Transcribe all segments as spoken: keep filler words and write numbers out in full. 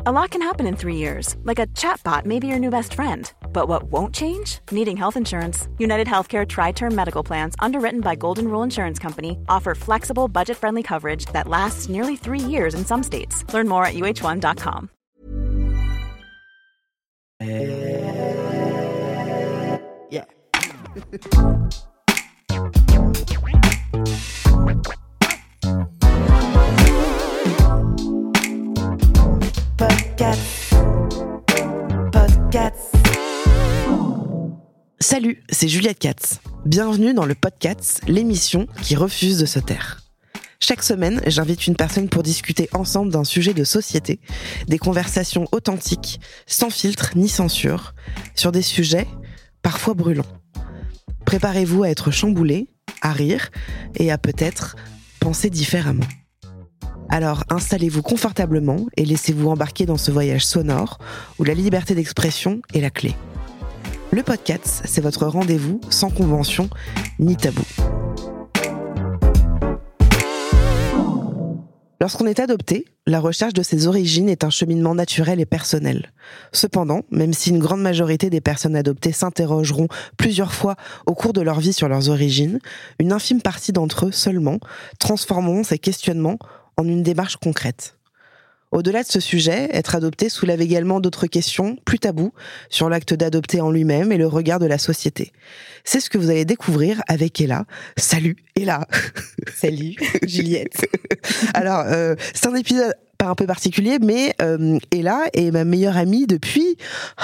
A lot can happen in three years, like a chatbot may be your new best friend. But what won't change? Needing health insurance. United Healthcare Tri-Term Medical Plans, underwritten by Golden Rule Insurance Company, offer flexible, budget-friendly coverage that lasts nearly three years in some states. Learn more at U H one dot com. Yeah. Podcast. Podcast. Salut, c'est Juliette Katz. Bienvenue dans le Podcast, l'émission qui refuse de se taire. Chaque semaine, j'invite une personne pour discuter ensemble d'un sujet de société, des conversations authentiques, sans filtre ni censure, sur des sujets parfois brûlants. Préparez-vous à être chamboulés, à rire et à peut-être penser différemment. Alors installez-vous confortablement et laissez-vous embarquer dans ce voyage sonore où la liberté d'expression est la clé. Le podcast, c'est votre rendez-vous sans convention ni tabou. Lorsqu'on est adopté, la recherche de ses origines est un cheminement naturel et personnel. Cependant, même si une grande majorité des personnes adoptées s'interrogeront plusieurs fois au cours de leur vie sur leurs origines, une infime partie d'entre eux seulement transformeront ces questionnements en une démarche concrète. Au-delà de ce sujet, être adopté soulève également d'autres questions, plus tabous, sur l'acte d'adopter en lui-même et le regard de la société. C'est ce que vous allez découvrir avec Ella. Salut Ella. Salut Juliette. Alors, euh, c'est un épisode pas un peu particulier, mais euh, Ella est ma meilleure amie depuis...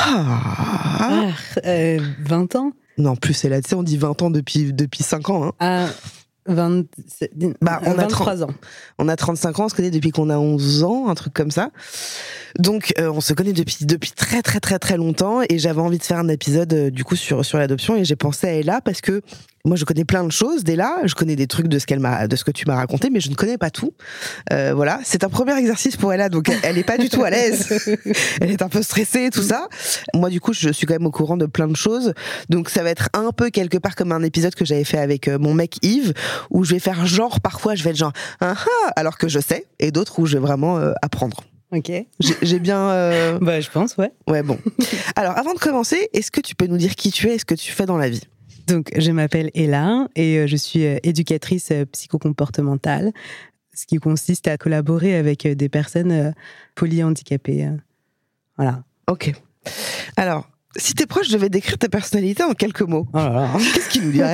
Ah, euh, vingt ans. Non, plus Ella, tu sais, on dit vingt ans depuis, depuis cinq ans. Hein. Ah, vingt, bah, on vingt-trois a ans. On a trente-cinq ans, on se connaît depuis qu'on a onze ans, un truc comme ça. Donc, euh, on se connaît depuis, depuis très très très très longtemps et j'avais envie de faire un épisode euh, du coup sur, sur l'adoption et j'ai pensé à Ella parce que moi je connais plein de choses d'Ella, je connais des trucs de ce qu'elle m'a, de ce que tu m'as raconté, mais je ne connais pas tout. Euh, voilà, c'est un premier exercice pour Ella, donc elle, elle est pas du tout à l'aise. Elle est un peu stressée et tout ça. Moi du coup je suis quand même au courant de plein de choses, donc ça va être un peu quelque part comme un épisode que j'avais fait avec euh, mon mec Yves, où je vais faire genre parfois je vais être genre ah ah alors que je sais, et d'autres où je vais vraiment euh, apprendre. Ok. J'ai, j'ai bien... Euh... Bah, je pense, ouais. Ouais, bon. Alors, avant de commencer, est-ce que tu peux nous dire qui tu es et ce que tu fais dans la vie ? Donc, je m'appelle Ella et je suis éducatrice psychocomportementale, ce qui consiste à collaborer avec des personnes polyhandicapées. Voilà. Ok. Alors, si tes proches devaient décrire ta personnalité en quelques mots, oh là là. Qu'est-ce qu'ils nous diraient ?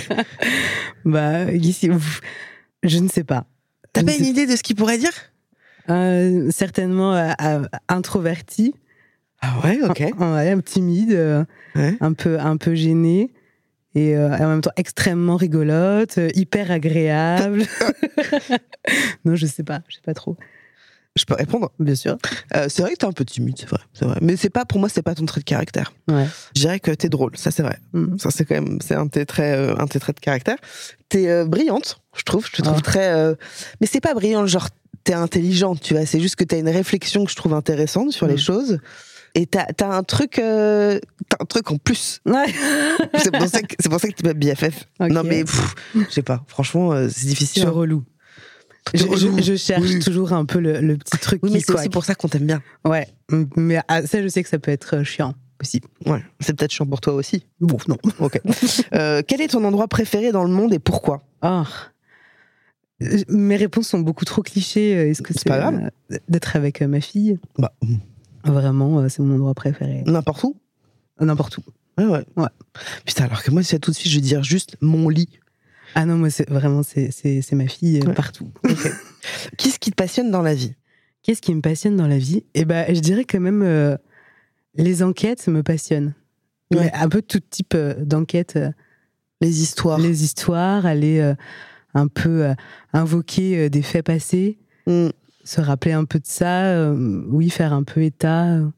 Bah, ici, je ne sais pas. T'as pas une idée de ce qu'ils pourraient dire ? Euh, certainement euh, euh, introverti. Ah ouais, ok. Ouais, timide, euh, ouais. un peu, un peu gêné. Et euh, en même temps extrêmement rigolote, euh, hyper agréable. Non, je sais pas, je sais pas trop. Je peux répondre ? Bien sûr. Euh, c'est vrai que t'es un peu timide, c'est vrai, c'est vrai. Mais c'est pas, pour moi, c'est pas ton trait de caractère. Ouais. Je dirais que t'es drôle, ça c'est vrai. Mm. Ça c'est quand même, c'est un de tes traits, euh, un de tes traits de caractère. T'es euh, brillante, je trouve. Je te trouve oh. très. Euh... Mais c'est pas brillant, genre t'es intelligente, tu vois. C'est juste que t'as une réflexion que je trouve intéressante sur mm. les choses. Et t'as, t'as un truc, euh, t'as un truc en plus. Ouais. c'est pour ça que, c'est pour ça que t'es ma B F F. Okay. Non mais, pff, je sais pas. Franchement, euh, c'est difficile. Je hein. relou. Je, je, je cherche oui. toujours un peu le, le petit truc oui, qui mais c'est coaque. aussi pour ça qu'on t'aime bien. Ouais, mais ah, ça, je sais que ça peut être chiant aussi. Ouais, c'est peut-être chiant pour toi aussi. Bon, non. Ok. euh, quel est ton endroit préféré dans le monde et pourquoi ? Oh. Mes réponses sont beaucoup trop clichés. Est-ce que c'est, c'est pas grave euh, d'être avec euh, ma fille ? Bah, vraiment, euh, c'est mon endroit préféré. N'importe où ? N'importe où. Ouais, ouais. ouais. Putain, alors que moi, c'est tout de suite, je vais dire juste mon lit. Ah non, moi, c'est vraiment, c'est, c'est, c'est ma fille euh, ouais. partout. Okay. Qu'est-ce qui te passionne dans la vie ? Qu'est-ce qui me passionne dans la vie ? Eh ben, je dirais quand même, euh, les enquêtes me passionnent. Ouais. Un peu tout type euh, d'enquête. Euh, les histoires. Les histoires, aller euh, un peu euh, invoquer euh, des faits passés, mm. se rappeler un peu de ça, euh, oui, faire un peu état, euh,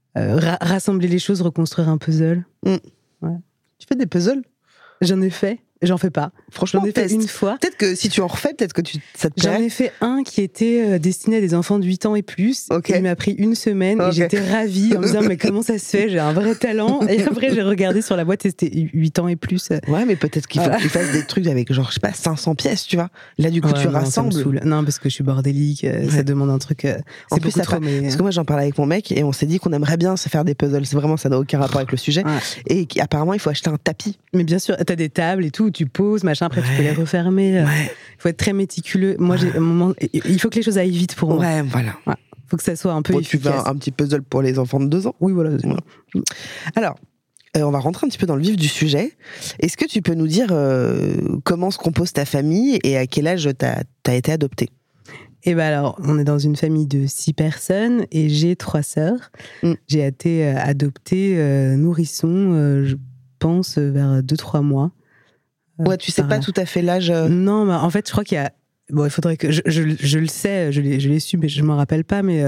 ra- rassembler les choses, reconstruire un puzzle. Mm. Ouais. Tu fais des puzzles ? J'en ai fait. J'en fais pas. Franchement, j'en ai fait teste. une fois. Peut-être que si tu en refais, peut-être que tu, ça te J'en plairait. ai fait un qui était euh, destiné à des enfants de huit ans et plus. Ok. Il m'a pris une semaine Ok. et j'étais ravie en me disant mais comment ça se fait, j'ai un vrai talent. Et après j'ai regardé sur la boîte et c'était huit ans et plus. Ouais, mais peut-être qu'il faut Voilà. que tu fasses des trucs avec genre, je sais pas, cinq cents pièces, tu vois. Là, du coup, Ouais, tu non, ça me rassembles. saoule. Non, parce que je suis bordélique, euh, Ouais. ça demande un truc. euh, En c'est plus, beaucoup ça trop. pa- Mais... Parce que moi, j'en parlais avec mon mec et on s'est dit qu'on aimerait bien se faire des puzzles. C'est vraiment, ça n'a aucun rapport avec le sujet. Ouais. Et apparemment, il faut acheter un tapis. mais bien sûr, t'as des tables et tout, où tu poses, machin, après tu peux Ouais. les refermer. Il Ouais. faut être très méticuleux. Moi, j'ai un moment, il faut que les choses aillent vite pour moi. Ouais, voilà. Il faut que ça soit un peu Bon, tu veux efficace. un, un petit puzzle pour les enfants de deux ans. Oui, voilà. Voilà. Alors, euh, on va rentrer un petit peu dans le vif du sujet. Est-ce que tu peux nous dire euh, comment se compose ta famille et à quel âge t'as as été adoptée? Et ben alors, on est dans une famille de six personnes et j'ai trois sœurs. Mm. J'ai été euh, adoptée euh, nourrisson, euh, je pense, euh, vers deux trois mois. Euh, Ouais, tu sais par pas là. tout à fait l'âge. euh, Non, mais en fait, je crois qu'il y a. Bon, il faudrait que. Je, je, je le sais, je l'ai, je l'ai su, mais je m'en rappelle pas. Mais euh,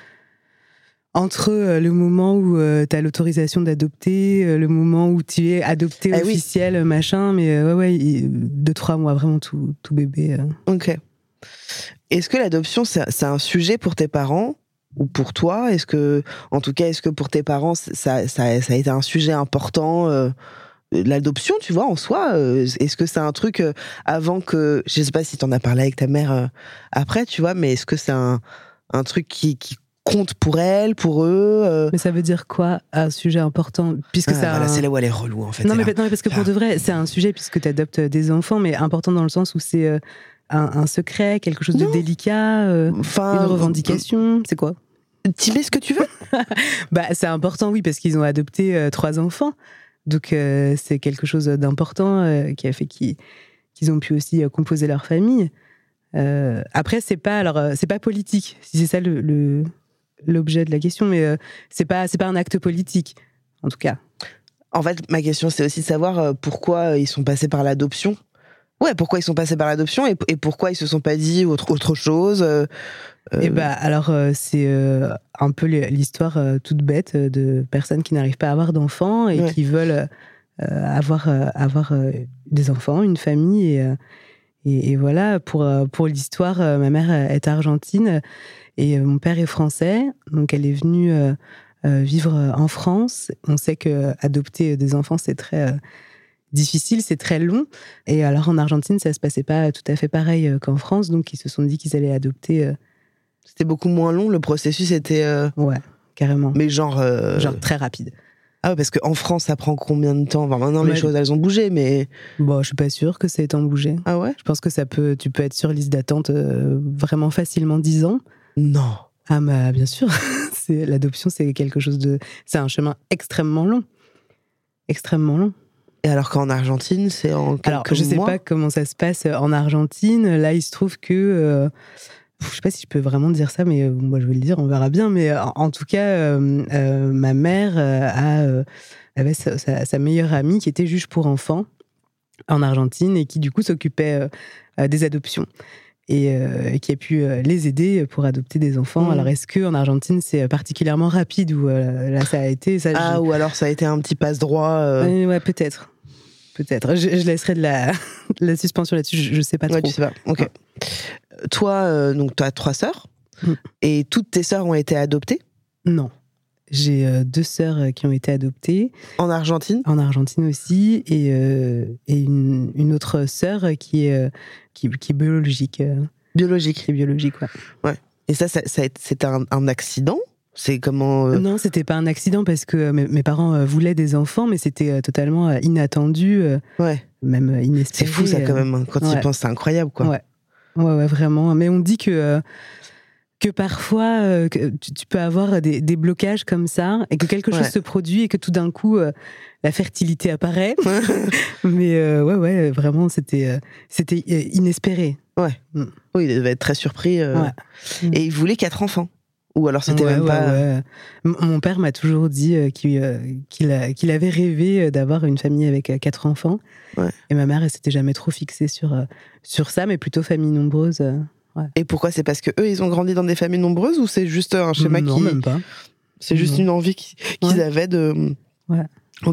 entre euh, le moment où euh, tu as l'autorisation d'adopter, euh, le moment où tu es adopté Ah oui. officiel, euh, machin, mais euh, ouais, ouais, il- deux, trois mois, vraiment tout, tout bébé. euh. Ok. Est-ce que l'adoption, c'est c'est un sujet pour tes parents ou pour toi? Est-ce que, en tout cas, est-ce que pour tes parents, ça, ça, ça a été un sujet important euh, l'adoption, tu vois, en soi? euh, Est-ce que c'est un truc euh, avant que, je sais pas si t'en as parlé avec ta mère euh, après, tu vois, mais est-ce que c'est un, un truc qui, qui compte pour elle, pour eux euh, Mais ça veut dire quoi, un sujet important? Puisque ah, ça. voilà, un- c'est là où elle est relou, en fait. Non elle mais, a- non, mais parce que pour Ah. de vrai, c'est un sujet puisque tu adoptes des enfants, mais important dans le sens où c'est euh, un, un secret, quelque chose Non. de délicat, euh, Enfin, une revendication. C'est quoi? Tu mets ce que tu veux. Bah, c'est important, oui, parce qu'ils ont adopté euh, trois enfants. Donc, euh, c'est quelque chose d'important euh, qui a fait qu'ils qu'ils ont pu aussi euh, composer leur famille. Euh, après, c'est pas, alors, euh, c'est pas politique, si c'est ça le, le- l'objet de la question, mais euh, c'est pas, c'est pas un acte politique, en tout cas. En fait, ma question, c'est aussi de savoir euh, pourquoi ils sont passés par l'adoption. Ouais, pourquoi ils sont passés par l'adoption et, et pourquoi ils se sont pas dit autre, autre chose. euh, euh, Et bah, alors, euh, c'est euh, un peu l'histoire euh, toute bête euh, de personnes qui n'arrivent pas à avoir d'enfants et Ouais. qui veulent euh, avoir, euh, avoir euh, des enfants, une famille. Et, euh, et, et voilà, pour, euh, pour l'histoire, euh, ma mère est argentine et euh, mon père est français. Donc, elle est venue euh, euh, vivre en France. On sait que adopter des enfants, c'est très euh, difficile, c'est très long. Et alors, en Argentine, ça se passait pas tout à fait pareil euh, qu'en France. Donc, ils se sont dit qu'ils allaient adopter. euh, C'était beaucoup moins long, le processus était. euh, Ouais, carrément. mais genre. euh, Genre très rapide. Ah ouais, parce qu'en France, ça prend combien de temps? Enfin, maintenant, les Ouais. choses, elles ont bougé, mais. Bon, je suis pas sûre que ça ait tant bougé. Ah ouais? Je pense que ça peut, tu peux être sur liste d'attente euh, vraiment facilement dix ans. Non. Ah bah bien sûr, c'est l'adoption, c'est quelque chose de, c'est un chemin extrêmement long, extrêmement long. Et alors qu'en Argentine, c'est en quelques Alors je sais mois. pas comment ça se passe en Argentine. Là, il se trouve que euh, je sais pas si je peux vraiment dire ça, mais euh, moi je vais le dire, on verra bien. Mais euh, en tout cas, euh, euh, ma mère euh, a, euh, avait sa, sa- sa meilleure amie qui était juge pour enfants en Argentine et qui du coup s'occupait euh, euh, des adoptions et, euh, et qui a pu euh, les aider pour adopter des enfants. Mmh. Alors est-ce que en Argentine c'est particulièrement rapide ou euh, là ça a été ça, Ah, je- ou alors ça a été un petit passe-droit. euh, Ouais, ouais, peut-être. Peut-être. Je, je laisserai de la, de la suspension là-dessus, je, je sais pas trop. Ouais, tu sais pas. Ok. Toi, euh, donc, tu as trois sœurs. Mm. Et toutes tes sœurs ont été adoptées Non. J'ai euh, deux sœurs euh, qui ont été adoptées, en Argentine. en Argentine aussi, et, euh, et une, une autre sœur qui est, euh, qui, qui est biologique. euh, Biologique. qui est biologique, ouais. Et ça, ça, ça a été- c'était un, un accident? C'est comment euh, Non, c'était pas un accident parce que euh, mes, mes parents euh, voulaient des enfants, mais c'était euh, totalement euh, inattendu, euh, Ouais. même euh, inespéré. C'est fou, ça, quand euh. même. hein. Quand tu y ouais. penses, c'est incroyable, quoi. Ouais. Ouais, ouais, vraiment. Mais on dit que, euh, que parfois, euh, que tu, tu peux avoir des, des blocages comme ça, et que quelque chose Ouais. se produit, et que tout d'un coup, euh, la fertilité apparaît. Mais euh, ouais, ouais, vraiment, c'était, euh, c'était euh, inespéré. Ouais. Mm. Oui, il devait être très surpris. euh. Ouais. Et il voulait quatre enfants. Ou alors c'était Ouais, même ouais, pas. ouais. M- Mon père m'a toujours dit euh, qu'il, euh, qu'il, a- qu'il avait rêvé euh, d'avoir une famille avec euh, quatre enfants. Ouais. Et ma mère, elle s'était jamais trop fixée sur, euh, sur ça, mais plutôt famille nombreuse. euh. Et pourquoi? C'est parce que eux, ils ont grandi dans des familles nombreuses ou c'est juste un schéma non, qui. même pas. C'est juste Non. une envie qui- qu'ils Ouais. avaient de. Ouais. Ok.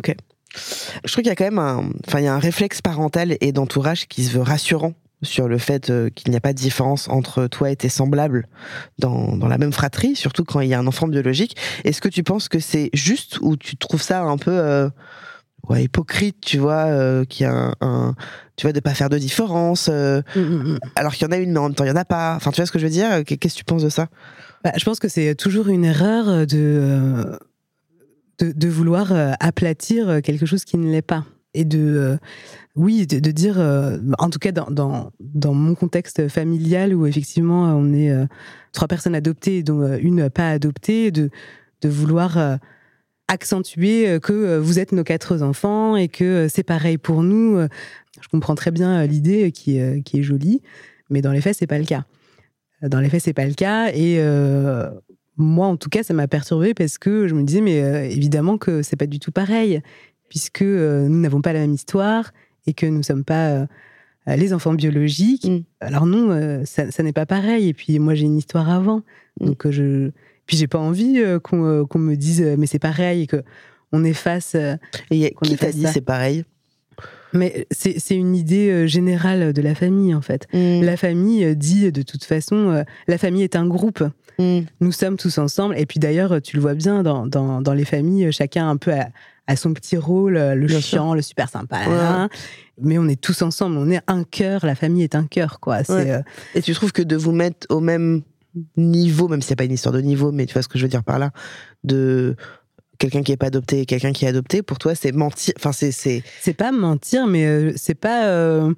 Je trouve qu'il y a quand même un, enfin, il y a un réflexe parental et d'entourage qui se veut rassurant sur le fait euh, qu'il n'y a pas de différence entre toi et tes semblables dans, dans la même fratrie, surtout quand il y a un enfant biologique. Est-ce que tu penses que c'est juste ou tu trouves ça un peu euh, ouais, hypocrite, tu vois, euh, qu'il y a un, un, tu vois, de pas faire de différence, euh, mmh, mmh. alors qu'il y en a une, mais en même temps il y en a pas. Enfin, tu vois ce que je veux dire ? Qu'est-ce que tu penses de ça ? Bah, je pense que c'est toujours une erreur de euh, de, de vouloir euh, aplatir quelque chose qui ne l'est pas. Et de, euh, oui, de, de dire, euh, en tout cas dans, dans, dans mon contexte familial où effectivement on est euh, trois personnes adoptées, dont euh, une pas adoptée, de, de vouloir euh, accentuer que euh, vous êtes nos quatre enfants et que euh, c'est pareil pour nous. Je comprends très bien l'idée qui, euh, qui est jolie, mais dans les faits, c'est pas le cas. Dans les faits, c'est pas le cas. Et euh, moi, en tout cas, ça m'a perturbée parce que je me disais, mais euh, évidemment que c'est pas du tout pareil, puisque euh, nous n'avons pas la même histoire et que nous ne sommes pas euh, les enfants biologiques. Mmh. Alors non, euh, ça, ça n'est pas pareil. Et puis moi, j'ai une histoire avant. Mmh. Donc euh, je... Puis j'ai pas envie euh, qu'on, euh, qu'on me dise, euh, mais c'est pareil, et qu'on efface... Euh, et qui t'a dit ça. C'est pareil ? Mais c'est, c'est une idée euh, générale de la famille, en fait. Mmh. La famille euh, dit, de toute façon, euh, la famille est un groupe. Mmh. Nous sommes tous ensemble. Et puis d'ailleurs, tu le vois bien, dans, dans, dans les familles, chacun un peu a, a son petit rôle, le bien chiant, sûr. Le super sympa. Ouais. Hein, mais on est tous ensemble, on est un cœur, la famille est un cœur, quoi. C'est, ouais. euh... Et tu trouves que de vous mettre au même niveau, même s'il n'y a pas une histoire de niveau, mais tu vois ce que je veux dire par là, de... quelqu'un qui n'est pas adopté et quelqu'un qui est adopté, pour toi, c'est mentir. Enfin, c'est, c'est... c'est pas mentir, mais euh, c'est pas. Euh,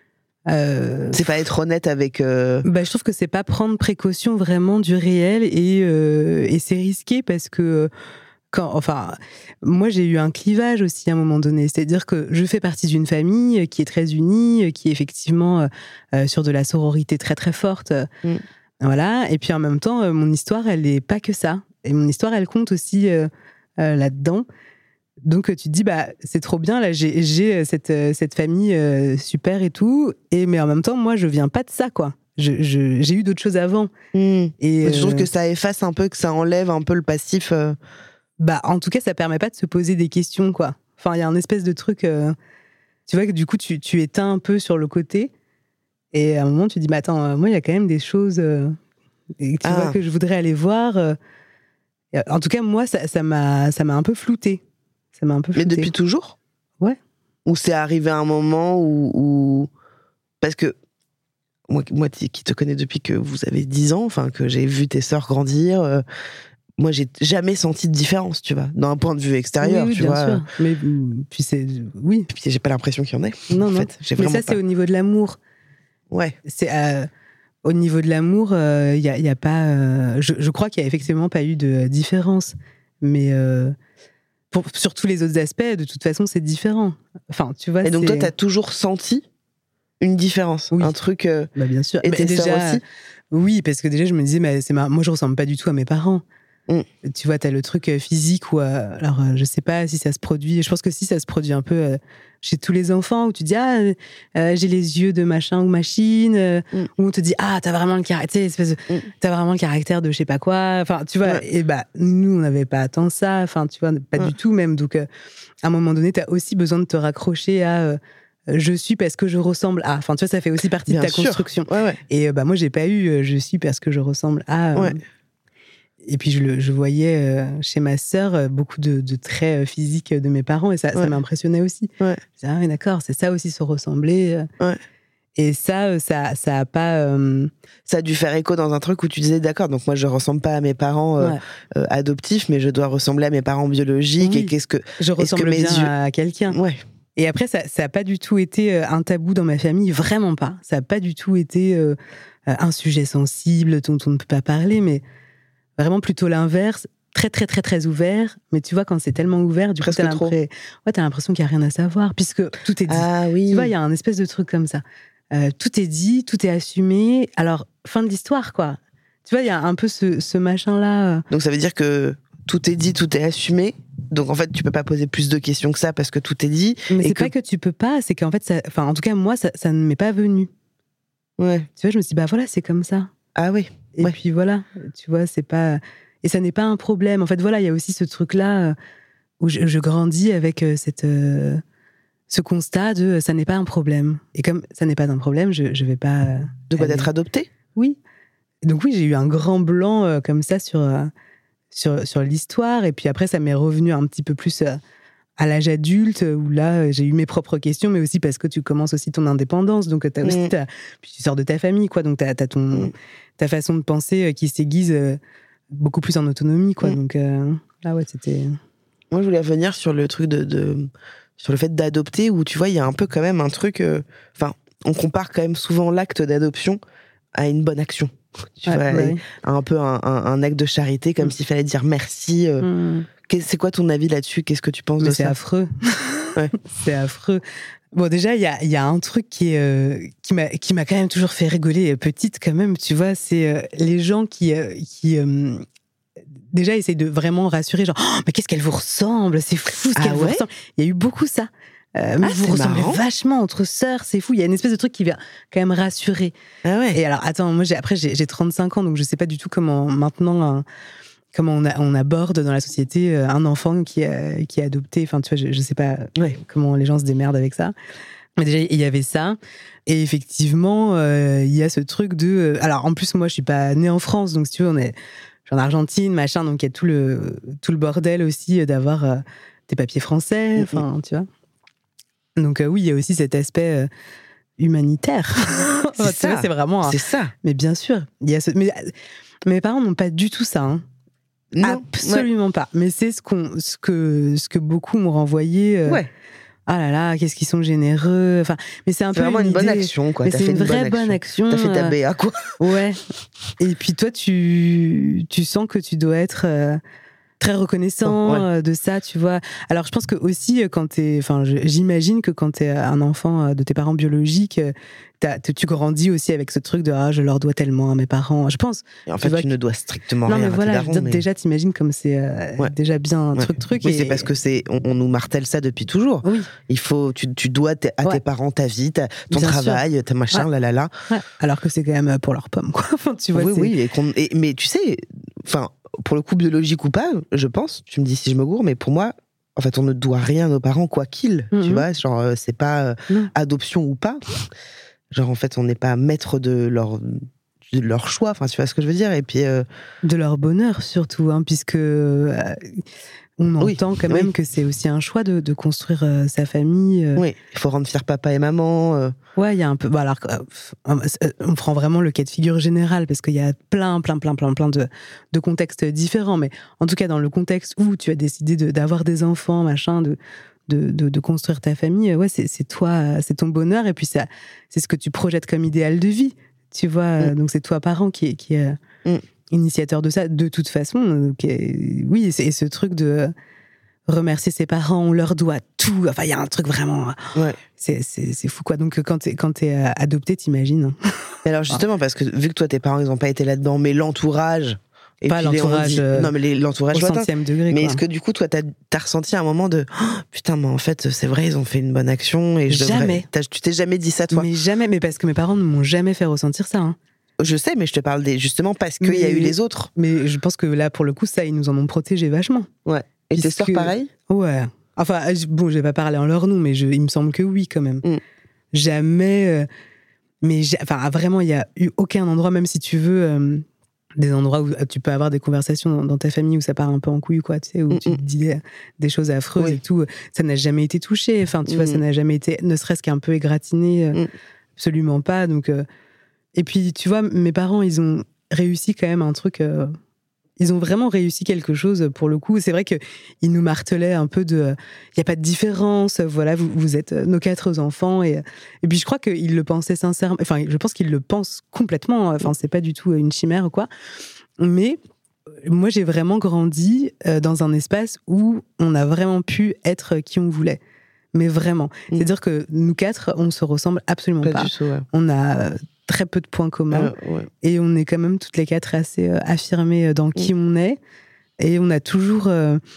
euh... C'est pas être honnête avec. Euh... Bah, je trouve que c'est pas prendre précaution vraiment du réel et, euh, et c'est risqué parce que. Quand, enfin, moi, j'ai eu un clivage aussi à un moment donné. C'est-à-dire que je fais partie d'une famille qui est très unie, qui est effectivement euh, sur de la sororité très, très forte. Mm. Voilà. Et puis en même temps, euh, mon histoire, elle n'est pas que ça. Et mon histoire, elle compte aussi. Euh, Euh, là-dedans. Donc tu te dis, bah, c'est trop bien, là, j'ai, j'ai cette, cette famille euh, super et tout, et, mais en même temps, moi, je viens pas de ça, quoi. Je, je, j'ai eu d'autres choses avant. Mmh. Et euh... je trouve que ça efface un peu, que ça enlève un peu le passif. Euh... Bah, en tout cas, ça permet pas de se poser des questions, quoi. Enfin, il y a un espèce de truc, euh... tu vois, que du coup, tu, tu éteins un peu sur le côté, et à un moment, tu te dis, bah, attends, euh, moi, il y a quand même des choses euh... et tu ah. vois, que je voudrais aller voir. Euh... En tout cas, moi, ça, ça, m'a, ça m'a un peu floutée. Ça m'a un peu floutée. Mais depuis toujours ? Ouais. Ou c'est arrivé à un moment où... où... Parce que moi, moi qui te connais depuis que vous avez dix ans, enfin, que j'ai vu tes sœurs grandir, euh, moi, j'ai jamais senti de différence, tu vois, d'un point de vue extérieur, oui, oui, tu bien vois. Sûr. Mais puis c'est... Oui. Puis j'ai pas l'impression qu'il y en ait, non, en non. fait. J'ai Mais ça, pas... c'est au niveau de l'amour. Ouais. C'est... Euh... Au niveau de l'amour, il euh, y, y a pas. Euh, je, je crois qu'il n'y a effectivement pas eu de différence, mais euh, pour, sur tous les autres aspects, de toute façon, c'est différent. Enfin, tu vois. Et donc c'est... toi, t'as toujours senti une différence, oui. un truc. Euh... Bah bien sûr. Et tes sœurs aussi. Oui, parce que déjà, je me disais, mais c'est ma... moi, je ressemble pas du tout à mes parents. Mm. Tu vois, t'as le truc physique où, euh, alors, euh, je sais pas si ça se produit. Je pense que si ça se produit un peu. Euh, chez tous les enfants, où tu dis, ah, euh, j'ai les yeux de machin ou machine, euh, mm. où on te dit, ah, t'as vraiment le caractère, espèce de, mm. t'as vraiment le caractère de je sais pas quoi. Enfin, tu vois, ouais. Et bah, nous, on n'avait pas tant ça. Enfin, tu vois, pas ouais. du tout même. Donc, euh, à un moment donné, t'as aussi besoin de te raccrocher à, euh, je suis parce que je ressemble à. Enfin, tu vois, ça fait aussi partie Bien de ta sûr. construction. Ouais, ouais. Et euh, bah, moi, j'ai pas eu, euh, je suis parce que je ressemble à. Euh, ouais. Et puis, je, le, je voyais euh, chez ma sœur euh, beaucoup de, de traits euh, physiques de mes parents et ça, ouais. ça m'impressionnait aussi. Ouais. Je disais, ah oui, d'accord, c'est ça aussi se ressembler. Ouais. Et ça, ça, ça a pas. Euh... Ça a dû faire écho dans un truc où tu disais, d'accord, donc moi je ressemble pas à mes parents euh, ouais. euh, adoptifs, mais je dois ressembler à mes parents biologiques. Oui. Et qu'est-ce que. Je ressemble que mes bien yeux... à quelqu'un. Ouais. Et après, ça n'a pas du tout été un tabou dans ma famille, vraiment pas. Ça n'a pas du tout été euh, un sujet sensible dont on ne peut pas parler, mais. Vraiment plutôt l'inverse, très très très très ouvert, mais tu vois quand c'est tellement ouvert, du Presque coup t'as l'impression, ouais, t'as l'impression qu'il n'y a rien à savoir, puisque tout est dit. Ah oui. Tu vois, il y a un espèce de truc comme ça. Euh, tout est dit, tout est assumé, alors fin de l'histoire quoi. Tu vois, il y a un peu ce, ce machin-là. Donc ça veut dire que tout est dit, tout est assumé, donc en fait tu peux pas poser plus de questions que ça parce que tout est dit. Mais et c'est que... pas que tu peux pas, c'est qu'en fait, ça... enfin en tout cas moi, ça, ça ne m'est pas venu. Ouais. Tu vois, je me suis dit, bah voilà, c'est comme ça. Ah oui. Et ouais. puis voilà, tu vois, c'est pas... Et ça n'est pas un problème. En fait, voilà, il y a aussi ce truc-là où je, je grandis avec euh, cette, euh, ce constat de euh, ça n'est pas un problème. Et comme ça n'est pas un problème, je ne vais pas... Euh, de quoi aller... d'être adoptée ? Oui. Donc oui, j'ai eu un grand blanc euh, comme ça sur, euh, sur, sur l'histoire. Et puis après, ça m'est revenu un petit peu plus euh, à l'âge adulte, où là, j'ai eu mes propres questions, mais aussi parce que tu commences aussi ton indépendance. Donc t'as aussi, mmh. t'as, puis tu sors de ta famille, quoi. Donc t'as, t'as ton, mmh. ta façon de penser euh, qui s'aiguise euh, beaucoup plus en autonomie, quoi. Mmh. Donc euh, là, ouais, c'était... Moi, je voulais revenir sur le truc de... de... sur le fait d'adopter, où tu vois, il y a un peu quand même un truc... Enfin, euh, on compare quand même souvent l'acte d'adoption à une bonne action. Tu ouais, vois, ouais. un peu un, un, un acte de charité, comme mmh. s'il fallait dire merci. Euh, mmh. C'est quoi ton avis là-dessus ? Qu'est-ce que tu penses Mais de c'est ça ? Affreux. Ouais. C'est affreux. Bon, déjà, il y a, y a un truc qui, est, euh, qui, m'a, qui m'a quand même toujours fait rigoler, petite quand même, tu vois, c'est euh, les gens qui... Euh, qui euh, déjà, essayent de vraiment rassurer, genre, oh, mais qu'est-ce qu'elle vous ressemble ? C'est fou ce ah qu'elle ouais vous ressemble. Il y a eu beaucoup ça. Euh, mais ah, vous ressemblez marrant. Vachement entre sœurs, c'est fou. Il y a une espèce de truc qui vient quand même rassurer. Ah ouais. Et alors, attends, moi, j'ai, après, j'ai, j'ai trente-cinq ans, donc je sais pas du tout comment, maintenant, hein, comment on, a, on aborde dans la société un enfant qui, a, qui est adopté. Enfin, tu vois, je, je sais pas ouais. comment les gens se démerdent avec ça. Mais déjà, il y avait ça. Et effectivement, euh, il y a ce truc de... Euh, alors, en plus, moi, je suis pas née en France, donc si tu veux, on est... Je suis en Argentine, machin, donc il y a tout le, tout le bordel aussi d'avoir euh, des papiers français, enfin, mm-hmm. tu vois. Donc euh, oui, il y a aussi cet aspect euh, humanitaire. C'est ça. Vois, c'est vraiment... C'est ça. Mais bien sûr. Il y a ce... Mais mes parents n'ont pas du tout ça. Hein. Non. Absolument ouais. pas. Mais c'est ce, qu'on, ce, que, ce que beaucoup m'ont renvoyé. Euh, ouais. Ah là là, qu'est-ce qu'ils sont généreux. Enfin, mais c'est un c'est peu vraiment une, une bonne idée. action, quoi. Mais T'as c'est fait une, une vraie bonne action. bonne action. T'as fait ta B A, quoi. Ouais. Et puis toi, tu, tu sens que tu dois être euh, très reconnaissant oh, ouais. de ça, tu vois. Alors, je pense que aussi, quand t'es, enfin, j'imagine que quand t'es un enfant de tes parents biologiques, tu grandis aussi avec ce truc de ah, je leur dois tellement à mes parents. Je pense. Et en fait, tu, tu ne dois strictement non, rien. Non, mais voilà, darons, je veux dire, mais... déjà, t'imagines comme c'est euh, ouais. déjà bien un ouais. truc, truc. Oui, et... c'est parce que c'est, on, on nous martèle ça depuis toujours. Oui. Il faut, tu, tu dois t- à ouais. tes parents ta vie, ta, ton bien travail, sûr. Ta machin, ouais. là, là, là. Ouais. Alors que c'est quand même pour leurs pommes, quoi. Enfin, tu vois, oui, c'est... oui. Et et, mais tu sais, enfin, pour le coup, biologique ou pas, je pense, tu me dis si je me gourre, mais pour moi, en fait, on ne doit rien à nos parents, quoi qu'il. Mm-hmm. Tu vois, genre, c'est pas euh, mm. adoption ou pas. Genre, en fait, on n'est pas maître de leur, de leur choix, enfin, tu vois ce que je veux dire. Et puis, euh... de leur bonheur, surtout, hein, puisque euh, on oui, entend quand même oui. que c'est aussi un choix de, de construire euh, sa famille. Euh... Oui, il faut rendre fier papa et maman. Euh... Ouais, il y a un peu... Bah, alors, euh, on prend vraiment le cas de figure général, parce qu'il y a plein, plein, plein, plein, plein de, de contextes différents. Mais en tout cas, dans le contexte où tu as décidé de, d'avoir des enfants, machin, de... De, de, de construire ta famille, ouais, c'est, c'est toi, c'est ton bonheur, et puis ça, c'est ce que tu projettes comme idéal de vie, tu vois. Mm. Donc c'est toi, parent, qui est, qui est mm. initiateur de ça, de toute façon. Donc, et, oui, et, c'est, et ce truc de remercier ses parents, on leur doit tout. Enfin, il y a un truc vraiment. Ouais. C'est, c'est, c'est fou, quoi. Donc quand t'es, quand t'es adopté, t'imagines. Et alors justement, parce que vu que toi, tes parents, ils n'ont pas été là-dedans, mais l'entourage. Et pas l'entourage, dit, non mais les, l'entourage au centième degré. Mais quoi. Est-ce que du coup toi t'as, t'as ressenti un moment de oh, putain mais en fait c'est vrai ils ont fait une bonne action et je jamais. Devrais... Tu t'es jamais dit ça toi? Mais jamais, mais parce que mes parents ne m'ont jamais fait ressentir ça. Hein. Je sais, mais je te parle des, justement parce qu'il y a eu les autres. Mais je pense que là pour le coup ça ils nous en ont protégé vachement. Ouais. Et tes sœurs pareil? Ouais. Enfin bon je vais pas parler en leur nom mais je, il me semble que oui quand même. Mm. Jamais. Euh, mais enfin vraiment il y a eu aucun endroit même si tu veux. Euh, des endroits où tu peux avoir des conversations dans, dans ta famille où ça part un peu en couille, quoi, tu sais, où mm-hmm. tu te dis des, des choses affreuses oui. et tout. Ça n'a jamais été touché. Enfin, tu mm-hmm. vois, ça n'a jamais été, ne serait-ce qu'un peu égratigné. Euh, mm. Absolument pas. Donc, euh... et puis, tu vois, mes parents, ils ont réussi quand même un truc. Euh... Ils ont vraiment réussi quelque chose pour le coup. C'est vrai qu'ils nous martelaient un peu de. Il euh, n'y a pas de différence. Voilà, vous, vous êtes nos quatre enfants. Et, et puis je crois qu'ils le pensaient sincèrement. Enfin, je pense qu'ils le pensent complètement. Enfin, c'est pas du tout une chimère ou quoi. Mais moi, j'ai vraiment grandi euh, dans un espace où on a vraiment pu être qui on voulait. Mais vraiment. Mmh. C'est-à-dire que nous quatre, on se ressemble absolument pas. Pas du tout, ouais. On a très peu de points communs. Euh, ouais. Et on est quand même toutes les quatre assez euh, affirmées dans qui mmh. on est. Et on a toujours... Euh,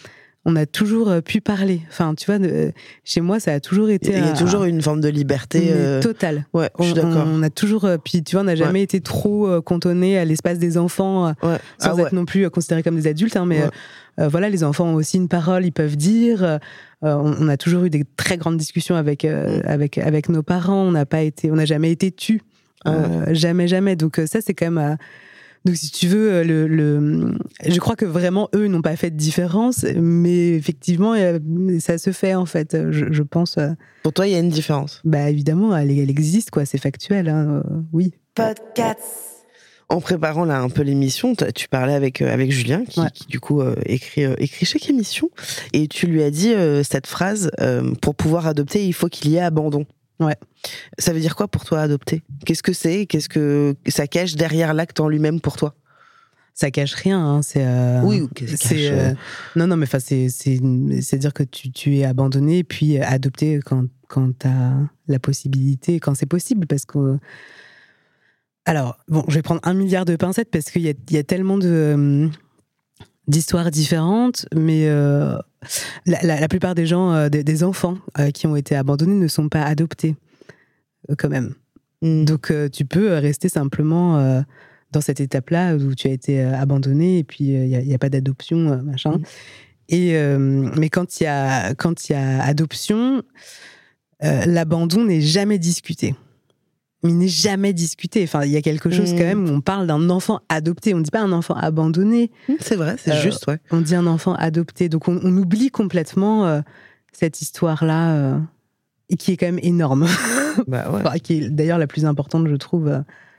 on a toujours pu parler. Enfin, tu vois, de, chez moi, ça a toujours été... Il y a un, toujours une forme de liberté. Euh... Totale. Ouais, je suis on, d'accord. On a toujours... Puis, tu vois, on n'a jamais ouais. été trop euh, cantonné à l'espace des enfants, ouais. sans ah, être ouais. non plus considérés comme des adultes. Hein, mais ouais. euh, voilà, les enfants ont aussi une parole, ils peuvent dire. Euh, on, on a toujours eu des très grandes discussions avec, euh, mmh. avec, avec nos parents. On n'a pas été... On n'a jamais été tus. Ah, euh, ouais. Jamais, jamais. Donc ça, c'est quand même... Euh, Donc, si tu veux, le, le, je crois que vraiment, eux n'ont pas fait de différence, mais effectivement, ça se fait, en fait, je, je pense. Pour toi, il y a une différence? Bah, évidemment, elle, elle existe, quoi, c'est factuel, hein, euh, oui. Podcasts. En préparant là un peu l'émission, tu parlais avec, avec Julien, qui, ouais. qui du coup, euh, écrit, euh, écrit chaque émission, et tu lui as dit euh, cette phrase, euh, pour pouvoir adopter, il faut qu'il y ait abandon. Ouais. Ça veut dire quoi pour toi, adopter? Qu'est-ce que c'est? Qu'est-ce que ça cache derrière l'acte en lui-même pour toi? Ça cache rien, hein. C'est euh, oui, ou qu'est-ce que ça cache euh, non, non, mais enfin, c'est c'est c'est dire que tu tu es abandonné puis adopté quand quand t'as la possibilité, quand c'est possible, parce que alors bon, je vais prendre un milliard de pincettes parce qu'il y a il y a tellement de euh, d'histoires différentes, mais euh, la, la, la plupart des gens, euh, des, des enfants euh, qui ont été abandonnés ne sont pas adoptés, euh, quand même. Mm. Donc, euh, tu peux rester simplement euh, dans cette étape-là où tu as été euh, abandonné et puis il euh, n'y a, a pas d'adoption, euh, machin. Mm. Et, euh, mais quand il y a, quand il y a adoption, euh, l'abandon n'est jamais discuté. Il n'est jamais discuté. Enfin, il y a quelque chose mmh. quand même où on parle d'un enfant adopté. On ne dit pas un enfant abandonné. C'est vrai, c'est euh, juste, ouais. On dit un enfant adopté. Donc, on, on oublie complètement euh, cette histoire-là, euh, et qui est quand même énorme. Bah ouais. Enfin, qui est d'ailleurs la plus importante, je trouve.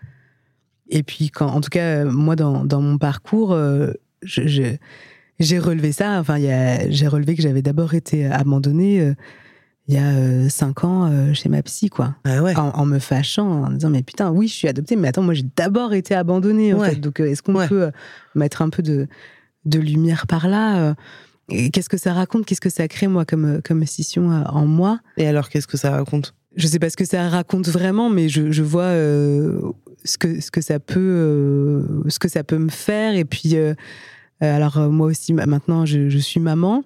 Et puis, quand, en tout cas, moi, dans, dans mon parcours, euh, je, je, j'ai relevé ça. Enfin, y a, j'ai relevé que j'avais d'abord été abandonnée euh, il y a euh, cinq ans euh, chez ma psy, quoi. Ah ouais. En, en me fâchant, en disant, mais putain, oui, je suis adoptée, mais attends, moi, j'ai d'abord été abandonnée, en ouais. fait. Donc, euh, est-ce qu'on ouais. peut euh, mettre un peu de, de lumière par là euh, et qu'est-ce que ça raconte? Qu'est-ce que ça crée, moi, comme, comme scission euh, en moi? Et alors, qu'est-ce que ça raconte? Je sais pas ce que ça raconte vraiment, mais je, je vois euh, ce, que, ce, que ça peut, euh, ce que ça peut me faire. Et puis, euh, alors, euh, moi aussi, maintenant, je, je suis maman.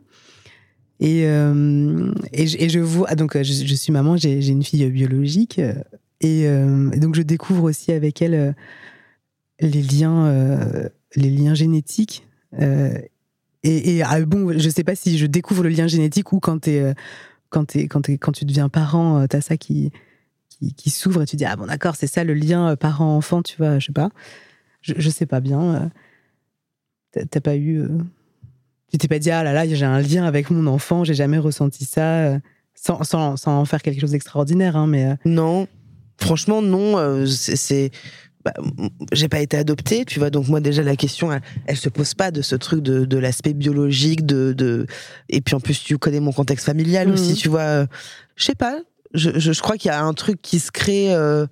Et, euh, et, je, et je vois, donc je, je suis maman, j'ai, j'ai une fille biologique, et, euh, et donc je découvre aussi avec elle euh, les liens, euh, les liens génétiques. Euh, et, et ah, bon, je sais pas si je découvre le lien génétique ou quand t'es, euh, quand t'es, quand t'es, quand tu deviens parent, t'as ça qui, qui, qui s'ouvre et tu dis ah bon d'accord, c'est ça le lien parent-enfant, tu vois, je sais pas, je, je sais pas bien. T'as, t'as pas eu. Euh... Tu t'es pas dit, ah là là, j'ai un lien avec mon enfant, j'ai jamais ressenti ça, euh, sans, sans, sans en faire quelque chose d'extraordinaire, hein, mais... Euh... Non, franchement, non, euh, c'est... c'est... Bah, j'ai pas été adoptée, tu vois, donc moi déjà la question, elle, elle se pose pas de ce truc de, de l'aspect biologique, de, de... et puis en plus tu connais mon contexte familial mmh. aussi, tu vois, euh, je sais pas, je, je, je crois qu'il y a un truc qui se crée... Euh...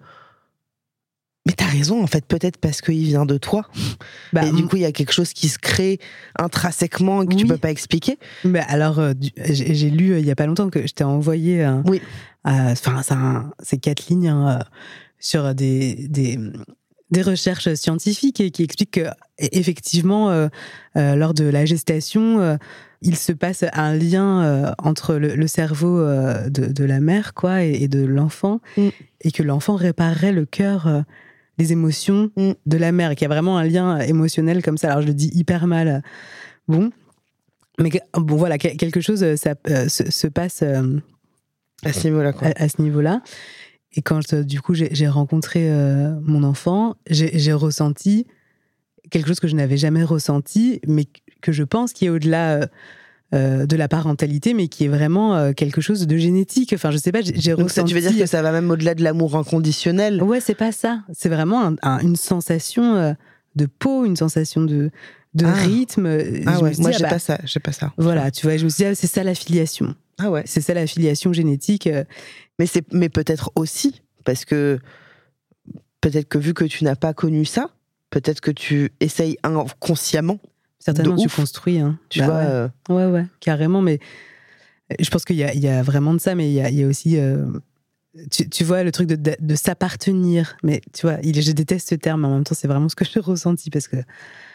Mais t'as raison, en fait, peut-être parce qu'il vient de toi. Bah, et du coup, il y a quelque chose qui se crée intrinsèquement et que oui. tu peux pas expliquer. Bah alors, euh, du, j'ai, j'ai lu euh, il y a pas longtemps que je t'ai envoyé un, oui. Enfin, euh, c'est quatre lignes hein, euh, sur des, des, des recherches scientifiques et qui expliquent que, effectivement, euh, euh, lors de la gestation, euh, il se passe un lien euh, entre le, le cerveau euh, de, de la mère, quoi, et, et de l'enfant, mm. et que l'enfant réparerait le cœur. Euh, les émotions mm. de la mère, et qu'il y a vraiment un lien émotionnel comme ça. Alors, je le dis hyper mal. Bon. Mais, bon, voilà, quelque chose ça, euh, se, se passe euh, à ce niveau-là, quoi. À, à ce niveau-là. Et quand, du coup, j'ai, j'ai rencontré euh, mon enfant, j'ai, j'ai ressenti quelque chose que je n'avais jamais ressenti, mais que je pense qui est au-delà... Euh, Euh, de la parentalité, mais qui est vraiment euh, quelque chose de génétique. Enfin, je sais pas, j'ai, j'ai Donc ressenti... ça, tu veux dire que ça va même au-delà de l'amour inconditionnel? Ouais, c'est pas ça. C'est vraiment un, un, une sensation euh, de peau, une sensation de, de ah. rythme. Ah je ouais, me suis moi dit, j'ai ah bah, pas ça, j'ai pas ça. Voilà, tu vois, je me suis dit, ah, c'est ça la filiation. Ah ouais. C'est ça la filiation génétique. Euh... Mais, c'est, mais peut-être aussi, parce que peut-être que vu que tu n'as pas connu ça, peut-être que tu essayes inconsciemment. Certainement, tu construis. Hein. Tu bah, vois ouais. Euh... ouais, ouais, carrément. Mais je pense qu'il y a, il y a vraiment de ça, mais il y a, il y a aussi. Euh, tu, tu vois, le truc de, de, de s'appartenir. Mais tu vois, il, je déteste ce terme, mais en même temps, c'est vraiment ce que j'ai ressenti parce que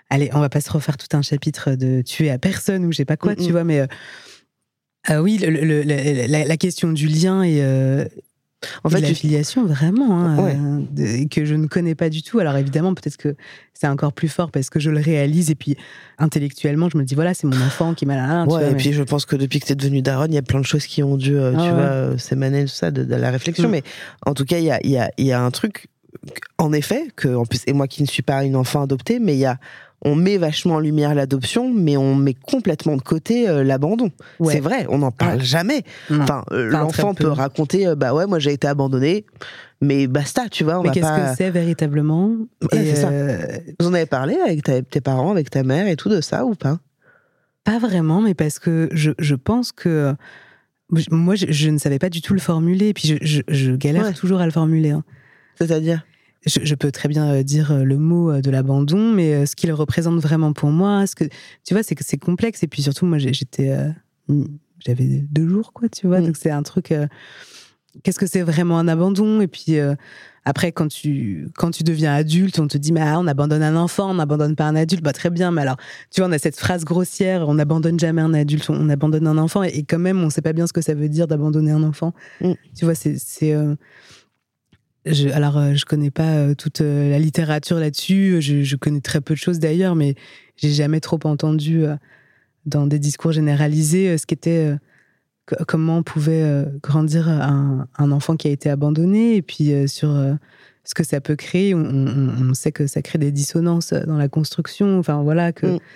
allez, on va pas se refaire tout un chapitre de tuer à personne ou je sais pas quoi, mm-hmm. tu vois, mais euh, euh, oui, le, le, le, la, la question du lien et euh, en fait, l'affiliation, vraiment, hein, ouais. euh, de, que je ne connais pas du tout. Alors évidemment, peut-être que c'est encore plus fort parce que je le réalise et puis intellectuellement, je me dis voilà, c'est mon enfant qui m'a là. Ouais, tu vois, et mais... puis je pense que depuis que t'es devenue daronne, il y a plein de choses qui ont dû, euh, ah, tu ouais. vois, s'émaner de ça, de, de la réflexion. Mm. Mais en tout cas, il y a, y, a, y a un truc, en effet, que en plus, et moi qui ne suis pas une enfant adoptée, mais il y a on met vachement en lumière l'adoption, mais on met complètement de côté euh, l'abandon. Ouais. C'est vrai, on n'en parle ouais. jamais. Non. Enfin, euh, enfin l'enfant peut raconter, euh, bah ouais, moi j'ai été abandonné, mais basta, tu vois. On mais va qu'est-ce pas... que c'est véritablement ouais, et c'est euh... ça. Vous en avez parlé avec ta, tes parents, avec ta mère et tout de ça ou pas? Pas vraiment, mais parce que je, je pense que moi, je, je ne savais pas du tout le formuler, et puis je, je, je galère ouais. toujours à le formuler. Hein. C'est-à-dire? Je, je peux très bien dire le mot de l'abandon, mais ce qu'il représente vraiment pour moi, ce que, tu vois, c'est que c'est complexe. Et puis surtout, moi, j'étais, euh, j'avais deux jours, quoi, tu vois. Mm. Donc c'est un truc. Euh, qu'est-ce que c'est vraiment un abandon? Et puis euh, après, quand tu quand tu deviens adulte, on te dit, mais ah, on abandonne un enfant, on n'abandonne pas un adulte. Bah très bien, mais alors, tu vois, on a cette phrase grossière, on n'abandonne jamais un adulte, on abandonne un enfant, et, et quand même, on sait pas bien ce que ça veut dire d'abandonner un enfant. Mm. Tu vois, c'est c'est euh, Je, alors, euh, je connais pas euh, toute euh, la littérature là-dessus. Je, je connais très peu de choses d'ailleurs, mais j'ai jamais trop entendu euh, dans des discours généralisés euh, ce qu'était, euh, c- comment on pouvait euh, grandir un, un enfant qui a été abandonné, et puis euh, sur euh, ce que ça peut créer. On, on, on sait que ça crée des dissonances dans la construction. Enfin voilà que. Mm.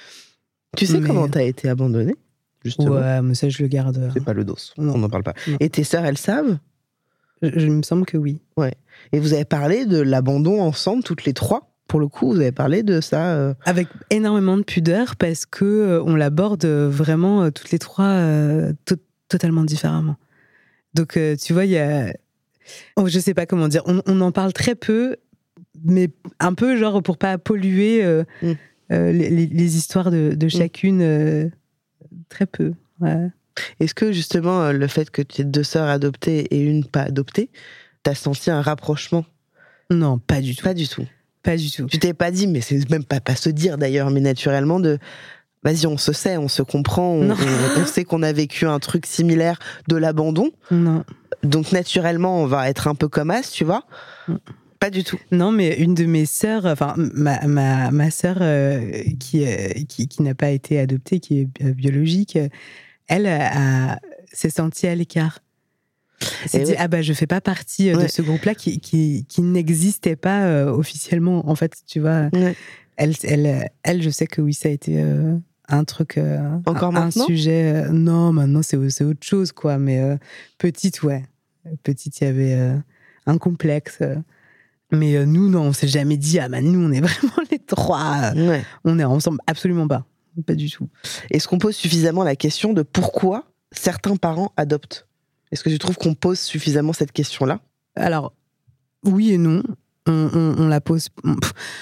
Tu sais mais... comment t'as été abandonnée, justement? Ouais, mais ça je le garde. C'est pas le dos. Non. On n'en parle pas. Non. Et tes sœurs, elles savent? Je, je me semble que oui. Ouais. Et vous avez parlé de l'abandon ensemble, toutes les trois? Pour le coup, vous avez parlé de ça euh... Avec énormément de pudeur, parce que euh, on l'aborde vraiment euh, toutes les trois euh, to- totalement différemment. Donc, euh, tu vois, il y a... Oh, je sais pas comment dire. On, on en parle très peu, mais un peu genre pour pas polluer euh, mm. euh, les, les histoires de, de chacune. Euh, très peu, ouais. Est-ce que justement le fait que tu aies deux sœurs adoptées et une pas adoptée, t'as senti un rapprochement? Non, pas du tout. Pas du tout. Pas du tout. Tu t'es pas dit, mais c'est même pas pas se dire d'ailleurs, mais naturellement de, vas-y, on se sait, on se comprend, on, on, on sait qu'on a vécu un truc similaire de l'abandon. Non. Donc naturellement, on va être un peu comme as, tu vois. Mm. Pas du tout. Non, mais une de mes sœurs, enfin ma ma ma sœur euh, qui, euh, qui qui n'a pas été adoptée, qui est euh, biologique. Euh, Elle a, a, s'est sentie à l'écart. Elle s'est et dit, oui. ah bah je fais pas partie de ouais. ce groupe-là qui, qui, qui n'existait pas euh, officiellement. En fait, tu vois, ouais. elle, elle, elle, je sais que oui, ça a été euh, un truc, euh, encore un, maintenant un sujet. Euh, non, maintenant c'est, c'est autre chose, quoi. Mais euh, petite, ouais. Petite, il y avait euh, un complexe. Euh, mais euh, nous, non, on s'est jamais dit, ah bah nous, on est vraiment les trois. Euh, ouais. On est ensemble, absolument pas. Pas du tout. Est-ce qu'on pose suffisamment la question de pourquoi certains parents adoptent? Est-ce que tu trouves qu'on pose suffisamment cette question-là? Alors, oui et non. On, on, on la pose... On,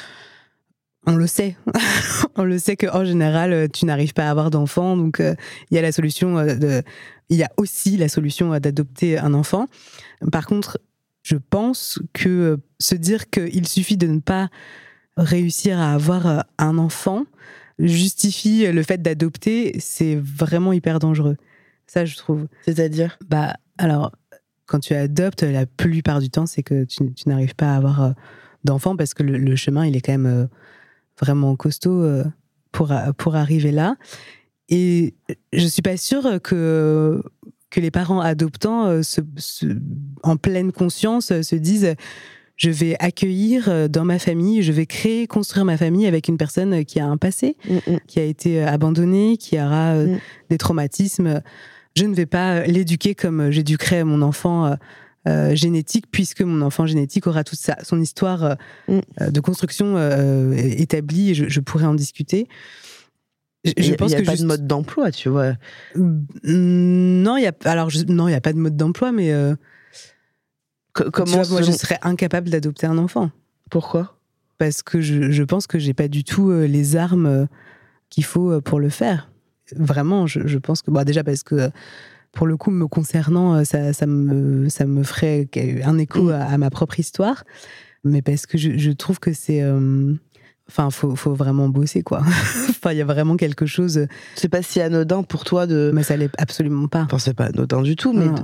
on le sait. On le sait qu'en général, tu n'arrives pas à avoir d'enfant. Donc, il euh, y a la solution de... Il y a aussi la solution d'adopter un enfant. Par contre, je pense que se dire qu'il suffit de ne pas réussir à avoir un enfant justifie le fait d'adopter, c'est vraiment hyper dangereux. Ça, je trouve. C'est-à-dire ? Bah, alors, quand tu adoptes, la plupart du temps, c'est que tu, tu n'arrives pas à avoir euh, d'enfant parce que le, le chemin, il est quand même euh, vraiment costaud euh, pour, pour arriver là. Et je suis pas sûre que, que les parents adoptants, euh, se, se, en pleine conscience, se disent... Je vais accueillir dans ma famille, je vais créer, construire ma famille avec une personne qui a un passé, mmh. qui a été abandonnée, qui aura mmh. des traumatismes. Je ne vais pas l'éduquer comme j'éduquerais mon enfant euh, génétique, puisque mon enfant génétique aura toute sa, son histoire mmh. de construction euh, établie et je, je pourrais en discuter. Je, je pense il n'y a pas juste... de mode d'emploi, tu vois. Non, il y a alors je, non, il y a pas de mode d'emploi, mais euh, comment tu vois, moi, je serais incapable d'adopter un enfant. Pourquoi ? Parce que je, je pense que j'ai pas du tout euh, les armes euh, qu'il faut euh, pour le faire. Vraiment, je, je pense que... Bon, déjà parce que, euh, pour le coup, me concernant, euh, ça, ça, me, ça me ferait un écho à, à ma propre histoire. Mais parce que je, je trouve que c'est... Euh, Enfin, faut, faut vraiment bosser, quoi. Enfin, il y a vraiment quelque chose. C'est pas si anodin pour toi de. Mais ça l'est absolument pas. Enfin, c'est pas anodin du tout, mais de...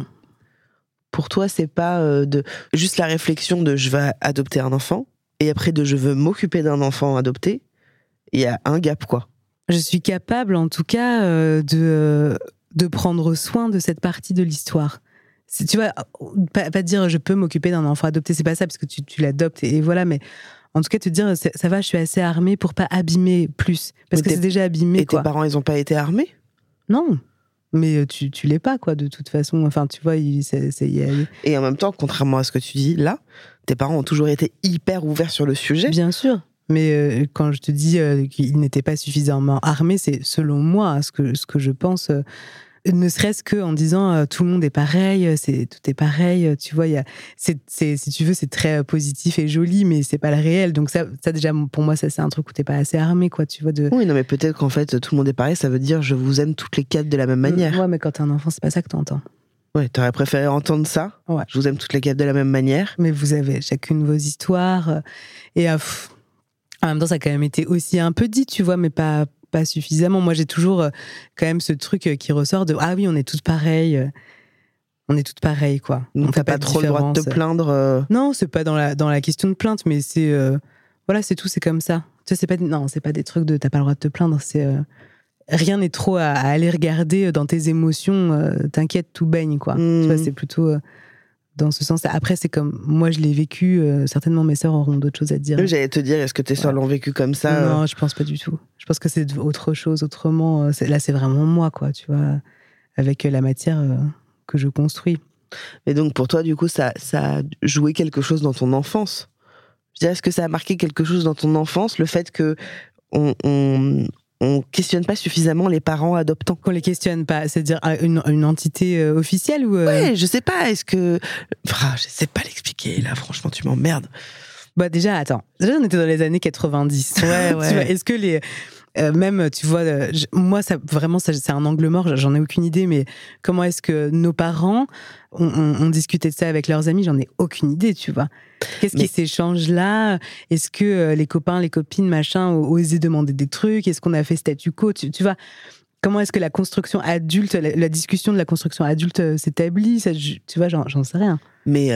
pour toi, c'est pas euh, de juste la réflexion de je vais adopter un enfant et après de je veux m'occuper d'un enfant adopté. Il y a un gap, quoi. Je suis capable, en tout cas, euh, de de prendre soin de cette partie de l'histoire. C'est, tu vois, pas, pas dire je peux m'occuper d'un enfant adopté, c'est pas ça parce que tu, tu l'adoptes et, et voilà, mais en tout cas te dire ça va, je suis assez armée pour pas abîmer plus parce mais que c'est déjà abîmé. Et quoi. Tes parents ils ont pas été armés ? Non, mais tu tu l'es pas quoi de toute façon. Enfin tu vois, il, c'est, c'est, il y a... Et en même temps, contrairement à ce que tu dis là, tes parents ont toujours été hyper ouverts sur le sujet. Bien sûr. Mais euh, quand je te dis euh, qu'ils n'étaient pas suffisamment armés, c'est selon moi hein, ce que ce que je pense. Euh, ne serait-ce que en disant euh, tout le monde est pareil, c'est tout est pareil, tu vois, il y a, c'est, c'est, si tu veux, c'est très positif et joli, mais c'est pas le réel. Donc ça, ça déjà pour moi, ça c'est un truc où t'es pas assez armé, quoi, tu vois. De... Oui, non, mais peut-être qu'en fait tout le monde est pareil, ça veut dire je vous aime toutes les quatre de la même manière. Ouais, mais quand t'es un enfant, c'est pas ça que t'entends. Ouais, t'aurais préféré entendre ça. Ouais. Je vous aime toutes les quatre de la même manière. Mais vous avez chacune vos histoires et euh, pff, en même temps, ça a quand même été aussi un peu dit, tu vois, mais pas. Pas suffisamment. Moi, j'ai toujours euh, quand même ce truc euh, qui ressort de ah oui, on est toutes pareilles, euh, on est toutes pareilles quoi. Donc t'as pas, pas trop le droit de te plaindre. Euh... Non, c'est pas dans la dans la question de plainte, mais c'est euh, voilà, c'est tout, c'est comme ça. Tu sais, c'est pas non, c'est pas des trucs de t'as pas le droit de te plaindre. C'est euh, rien n'est trop à, à aller regarder dans tes émotions. Euh, t'inquiète, tout baigne quoi. Mmh. Tu vois, c'est plutôt euh, dans ce sens. Après, c'est comme moi, je l'ai vécu. Euh, certainement, mes sœurs auront d'autres choses à te dire. Oui, j'allais te dire, est-ce que tes sœurs ouais. l'ont vécu comme ça ? Non, euh... je pense pas du tout. Je pense que c'est autre chose, autrement. C'est, là, c'est vraiment moi, quoi, tu vois, avec la matière euh, que je construis. Et donc, pour toi, du coup, ça, ça a joué quelque chose dans ton enfance. Je dirais, est-ce que ça a marqué quelque chose dans ton enfance, le fait que on, on, on questionne pas suffisamment les parents adoptants. Qu'on les questionne pas, c'est-à-dire une, une entité euh, officielle ou euh... Ouais, je sais pas. Est-ce que, enfin, je sais pas l'expliquer. Là, franchement, tu m'emmerdes. Bah déjà, attends. Déjà, on était dans les années quatre-vingt-dix. Ouais, ouais. Tu vois, est-ce que les euh, même, tu vois, euh, je, moi, ça vraiment, ça, c'est un angle mort. J'en ai aucune idée. Mais comment est-ce que nos parents ont, ont, ont discuté de ça avec leurs amis ? J'en ai aucune idée, tu vois. Qu'est-ce mais... qui s'échange là ? Est-ce que euh, les copains, les copines, machin, ont osé demander des trucs ? Est-ce qu'on a fait statu quo ? Tu, tu vois ? Comment est-ce que la construction adulte, la, la discussion de la construction adulte euh, s'établit ? Ça, je, tu vois, j'en, j'en sais rien. Mais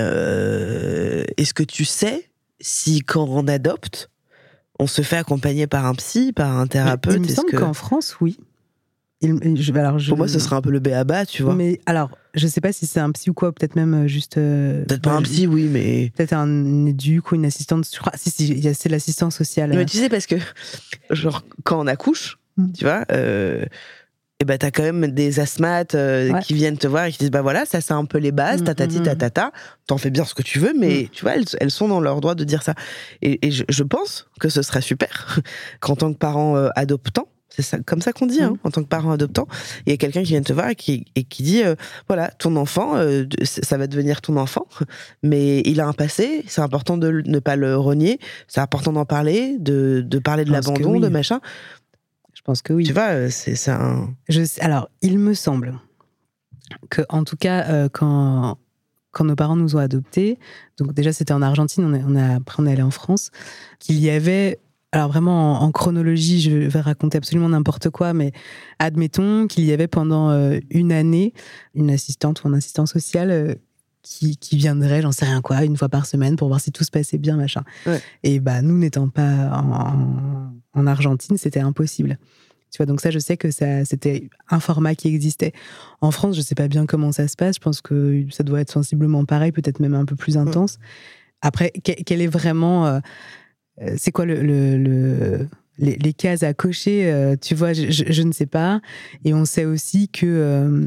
euh, est-ce que tu sais si quand on adopte, on se fait accompagner par un psy, par un thérapeute ? Il me semble que... qu'en France, oui. Il, je, alors je, Pour moi, ce serait un peu le b.a.-ba, tu vois. Mais alors, je sais pas si c'est un psy ou quoi, peut-être même juste... Euh, peut-être pas un psy, oui, mais... Peut-être un éduc ou une assistante, je crois. Si, si, c'est l'assistance sociale. Mais tu sais, parce que, genre, quand on accouche, mm. tu vois... Euh... Et bah, t'as quand même des asthmates euh, ouais. qui viennent te voir et qui disent bah voilà, ça c'est un peu les bases, tatati tatata, t'en fais bien ce que tu veux, mais mmh. tu vois, elles, elles sont dans leur droit de dire ça. Et, et je, je pense que ce serait super qu'en tant que parent euh, adoptant, c'est ça, comme ça qu'on dit, hein, mmh. en tant que parent adoptant, il y a quelqu'un qui vient te voir et qui, et qui dit euh, voilà, ton enfant, euh, ça va devenir ton enfant, mais il a un passé, c'est important de ne pas le renier, c'est important d'en parler, de, de parler de l'abandon, oui. de machin. Je pense que oui. Tu vois, c'est ça. Un... Je sais, alors, il me semble que, en tout cas, euh, quand, quand nos parents nous ont adoptés, donc déjà c'était en Argentine, on a, on a, après on est allé en France, qu'il y avait, alors vraiment en, en chronologie, je vais raconter absolument n'importe quoi, mais admettons qu'il y avait pendant euh, une année une assistante ou un assistant social euh, qui, qui viendrait, j'en sais rien quoi, une fois par semaine pour voir si tout se passait bien, machin. Ouais. Et bah, nous n'étant pas en, en, en Argentine, c'était impossible. Tu vois, donc ça, je sais que ça, c'était un format qui existait. En France, je sais pas bien comment ça se passe. Je pense que ça doit être sensiblement pareil, peut-être même un peu plus intense. Ouais. Après, quel est vraiment... Euh, c'est quoi le... le, le les, les cases à cocher euh, tu vois, je, je, je ne sais pas. Et on sait aussi que... Euh,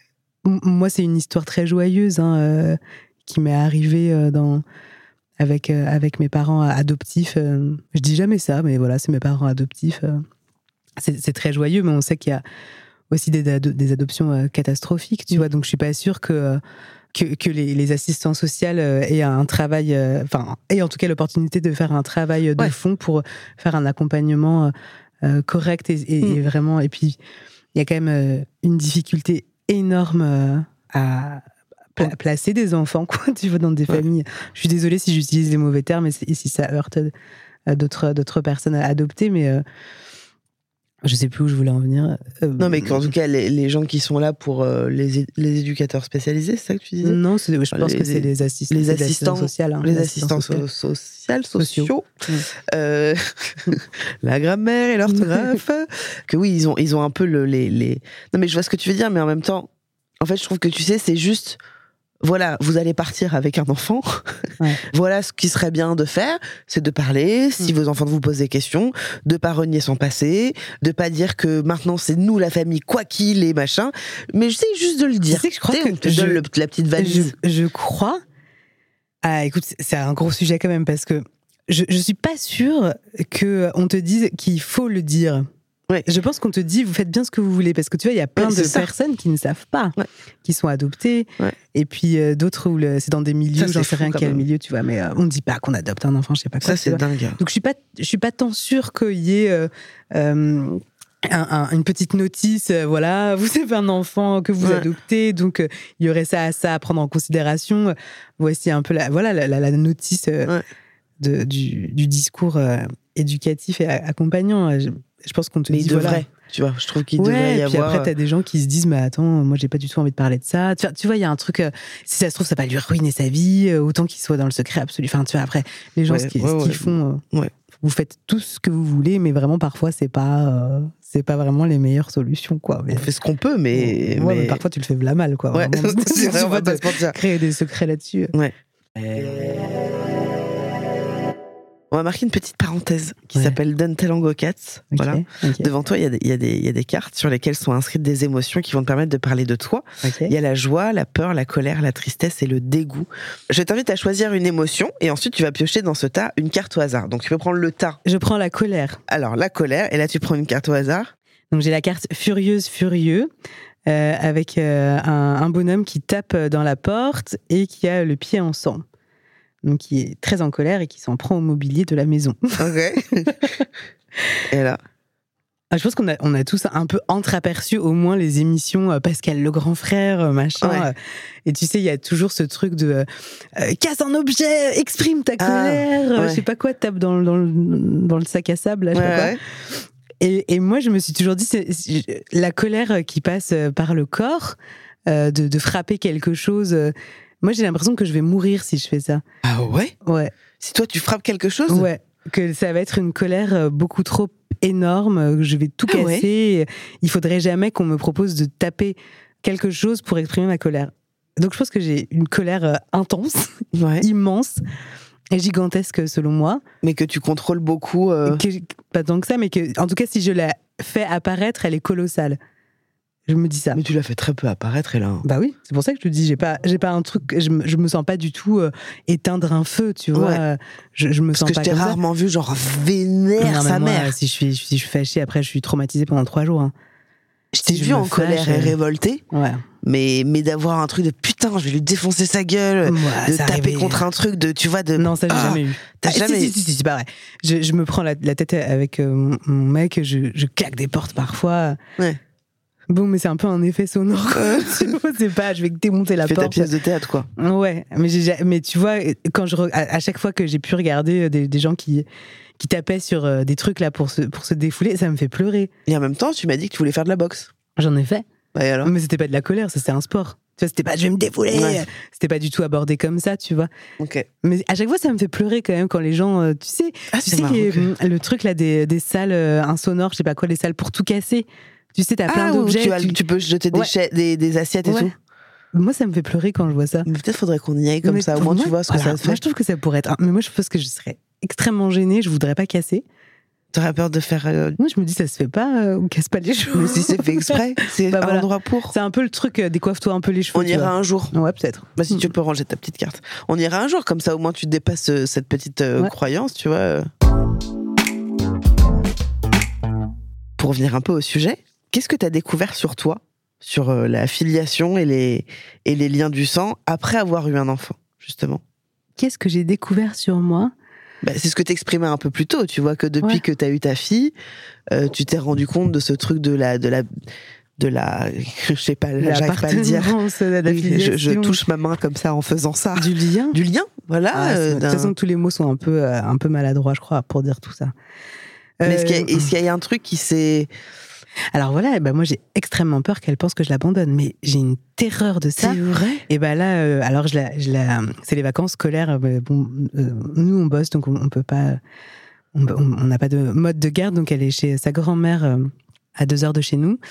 moi, c'est une histoire très joyeuse hein, euh, qui m'est arrivée euh, dans, avec, euh, avec mes parents adoptifs. Euh, je dis jamais ça, mais voilà, c'est mes parents adoptifs. Euh, c'est, c'est très joyeux, mais on sait qu'il y a aussi des, ado- des adoptions euh, catastrophiques, tu mmh. vois. Donc, je suis pas sûre que, que, que les, les assistants sociaux euh, aient un travail, enfin, euh, aient en tout cas l'opportunité de faire un travail de ouais. fond pour faire un accompagnement euh, correct et, et, mmh. et vraiment. Et puis, il y a quand même euh, une difficulté énorme euh, à pla- placer des enfants, quoi, tu vois, dans des ouais. familles. Je suis désolée si j'utilise les mauvais termes et, et si ça heurte euh, d'autres, d'autres personnes adoptées, mais euh, je sais plus où je voulais en venir. Euh, non, mais qu'en tout cas, les, les gens qui sont là pour euh, les, les éducateurs spécialisés, c'est ça que tu disais? Non, c'est, je pense les, que c'est les, assist- les c'est assistants sociaux. Hein, les, les assistants, assistants so- sociaux, sociaux. Mmh. Euh, la grammaire et l'orthographe. Que oui, ils ont, ils ont un peu le, les, les. Non, mais je vois ce que tu veux dire, mais en même temps, en fait, je trouve que tu sais, c'est juste. Voilà, vous allez partir avec un enfant. Ouais. Voilà ce qui serait bien de faire, c'est de parler, si mmh. vos enfants vous posent des questions, de pas renier son passé, de pas dire que maintenant c'est nous la famille, quoi qu'il est, machin. Mais je sais juste de le dire. Tu sais que je crois que on te je, donne le, la petite valise. Je, je crois. Ah, écoute, c'est un gros sujet quand même parce que je, je suis pas sûre que on te dise qu'il faut le dire. Ouais. Je pense qu'on te dit, vous faites bien ce que vous voulez, parce que tu vois, il y a plein ouais, de ça. personnes qui ne savent pas, ouais. qui sont adoptées, ouais. et puis euh, d'autres où le, c'est dans des milieux, ça, j'en sais rien quel milieu, tu vois, mais euh, on ne dit pas qu'on adopte un enfant, je sais pas quoi. Ça, c'est dingue. Donc je suis pas, je suis pas tant sûre qu'il y ait euh, euh, un, un, une petite notice, euh, voilà, vous avez un enfant que vous ouais. adoptez, donc euh, il y aurait ça à ça à prendre en considération. Voici un peu la, voilà, la, la, la notice euh, ouais. de, du, du discours euh, éducatif et accompagnant. Je, Je pense qu'on te mais dit, il devrait, voilà. tu vois, je trouve qu'il ouais, devrait y et puis avoir... après, t'as des gens qui se disent, mais attends, moi, j'ai pas du tout envie de parler de ça. Tu vois, tu vois, il y a un truc, euh, si ça se trouve, ça va lui ruiner sa vie, euh, autant qu'il soit dans le secret absolu. Enfin, tu vois, après, les gens, ouais, ce qu'ils, ouais, ce qu'ils ouais. font, euh, ouais. vous faites tout ce que vous voulez, mais vraiment, parfois, c'est pas, euh, c'est pas vraiment les meilleures solutions, quoi. Mais, on fait ce qu'on peut, mais... Ouais, mais... mais parfois, tu le fais v'la mal, quoi. Ouais, c'est vrai, on va pas se mentir. Créer des secrets là-dessus. Ouais. On va marquer une petite parenthèse qui ouais. s'appelle Don't Tell Ango Cats. Okay, voilà. Okay. Devant toi, il y, y, y a des cartes sur lesquelles sont inscrites des émotions qui vont te permettre de parler de toi. Il okay. y a la joie, la peur, la colère, la tristesse et le dégoût. Je t'invite à choisir une émotion et ensuite tu vas piocher dans ce tas une carte au hasard. Donc tu peux prendre le tas. Je prends la colère. Alors la colère, et là tu prends une carte au hasard. Donc j'ai la carte furieuse, furieux. Euh, avec euh, un, un bonhomme qui tape dans la porte et qui a le pied en sang. Donc qui est très en colère et qui s'en prend au mobilier de la maison. Ok. Et là ah, je pense qu'on a, on a tous un peu entreaperçu au moins les émissions euh, Pascal le grand frère, euh, machin. Ouais. Euh, et tu sais, il y a toujours ce truc de euh, casse un objet, exprime ta colère, ah, ouais. euh, je sais pas quoi, tape dans, dans, le, dans le sac à sable, là, je sais ouais, pas quoi. Ouais. Et, et moi, je me suis toujours dit, c'est, c'est la colère qui passe par le corps, euh, de, de frapper quelque chose. Euh, moi, j'ai l'impression que je vais mourir si je fais ça. Ah ouais ? Ouais. Si toi, tu frappes quelque chose ? Ouais. Que ça va être une colère beaucoup trop énorme, que je vais tout ah casser. Ouais. Il faudrait jamais qu'on me propose de taper quelque chose pour exprimer ma colère. Donc, je pense que j'ai une colère intense, ouais. immense. Et gigantesque selon moi. Mais que tu contrôles beaucoup. Euh... Que, pas tant que ça, mais que, en tout cas, si je la fais apparaître, elle est colossale. Je me dis ça. Mais tu l'as fait très peu apparaître, elle. Hein. Bah oui, c'est pour ça que je te dis, j'ai pas, j'ai pas un truc, je me, je me sens pas du tout euh, éteindre un feu, tu vois. Ouais. Je, je me Parce sens que pas je t'ai comme rarement ça. vu genre vénère sa moi, mère. Si je suis, si je suis fâchée, après, je suis traumatisée pendant trois jours. Hein. Je t'ai si vu en fâche, colère et révoltée. Ouais. Mais, mais d'avoir un truc de putain, je vais lui défoncer sa gueule, ouais, de taper arrivé. contre un truc, de, tu vois, de. Non, ça, j'ai ah, jamais eu. T'as ah, jamais si, si, si, si, c'est pas vrai. Je, je me prends la, la tête avec euh, mon mec, je, je claque des portes parfois. Ouais. Bon, mais c'est un peu un effet sonore, quoi. Tu vois, c'est pas, je vais démonter la tu porte. Fais ta pièce de théâtre, quoi. Ouais. Mais, j'ai, mais tu vois, quand je, à, à chaque fois que j'ai pu regarder des, des gens qui, qui tapaient sur euh, des trucs là pour se, pour se défouler, ça me fait pleurer. Et en même temps, tu m'as dit que tu voulais faire de la boxe. J'en ai fait. Ouais, alors mais c'était pas de la colère, ça c'était un sport. Tu vois, c'était pas je vais me défouler. Ouais. C'était pas du tout abordé comme ça, tu vois. Ok. Mais à chaque fois, ça me fait pleurer quand même quand les gens, euh, tu sais, ah, tu sais que... le truc là des, des salles euh, insonores, je sais pas quoi, les salles pour tout casser. Tu sais, t'as ah, plein d'objets. Tu, as, tu... tu peux jeter des, ouais. cha- des, des assiettes et ouais. tout. Moi, ça me fait pleurer quand je vois ça. Mais peut-être faudrait qu'on y aille comme mais ça. Au moins, moi, tu vois ce voilà, que ça fait. Moi, je trouve que ça pourrait être. Mais moi, je pense que je serais extrêmement gênée. Je voudrais pas casser. T'aurais peur de faire. Euh... Moi, je me dis, ça se fait pas. Euh, on casse pas les cheveux. Mais si c'est fait exprès, c'est bah, un voilà. endroit pour. C'est un peu le truc. Euh, décoiffe-toi un peu les cheveux. On ira vois. un jour. Ouais, peut-être. Bah, si mmh. tu peux ranger ta petite carte. On ira un jour, comme ça, au moins, tu dépasses euh, cette petite euh, ouais. croyance, tu vois. Pour revenir un peu au sujet, qu'est-ce que t'as découvert sur toi, sur euh, la filiation et les, et les liens du sang, après avoir eu un enfant, justement? Qu'est-ce que j'ai découvert sur moi? Bah, c'est ce que t'exprimais un peu plus tôt, tu vois, que depuis ouais. que t'as eu ta fille, euh, tu t'es rendu compte de ce truc de la, de la, de la, je sais pas, là, j'arrive pas à le dire. La oui, je, je touche ma main comme ça en faisant ça. Du lien. Du lien. Voilà. Ah, euh, de toute d'un- façon, tous les mots sont un peu, euh, un peu maladroits, je crois, pour dire tout ça. Mais est-ce qu'il y a, Euh, est-ce qu'il y a un truc qui s'est... Alors voilà, eh ben moi j'ai extrêmement peur qu'elle pense que je l'abandonne, mais j'ai une terreur de ça. C'est vrai? Et ben là, euh, alors je la, je la, c'est les vacances scolaires. euh, bon, euh, nous on bosse, donc on, on peut pas, on on n'a pas de mode de garde, donc elle est chez sa grand-mère euh, à deux heures de chez nous,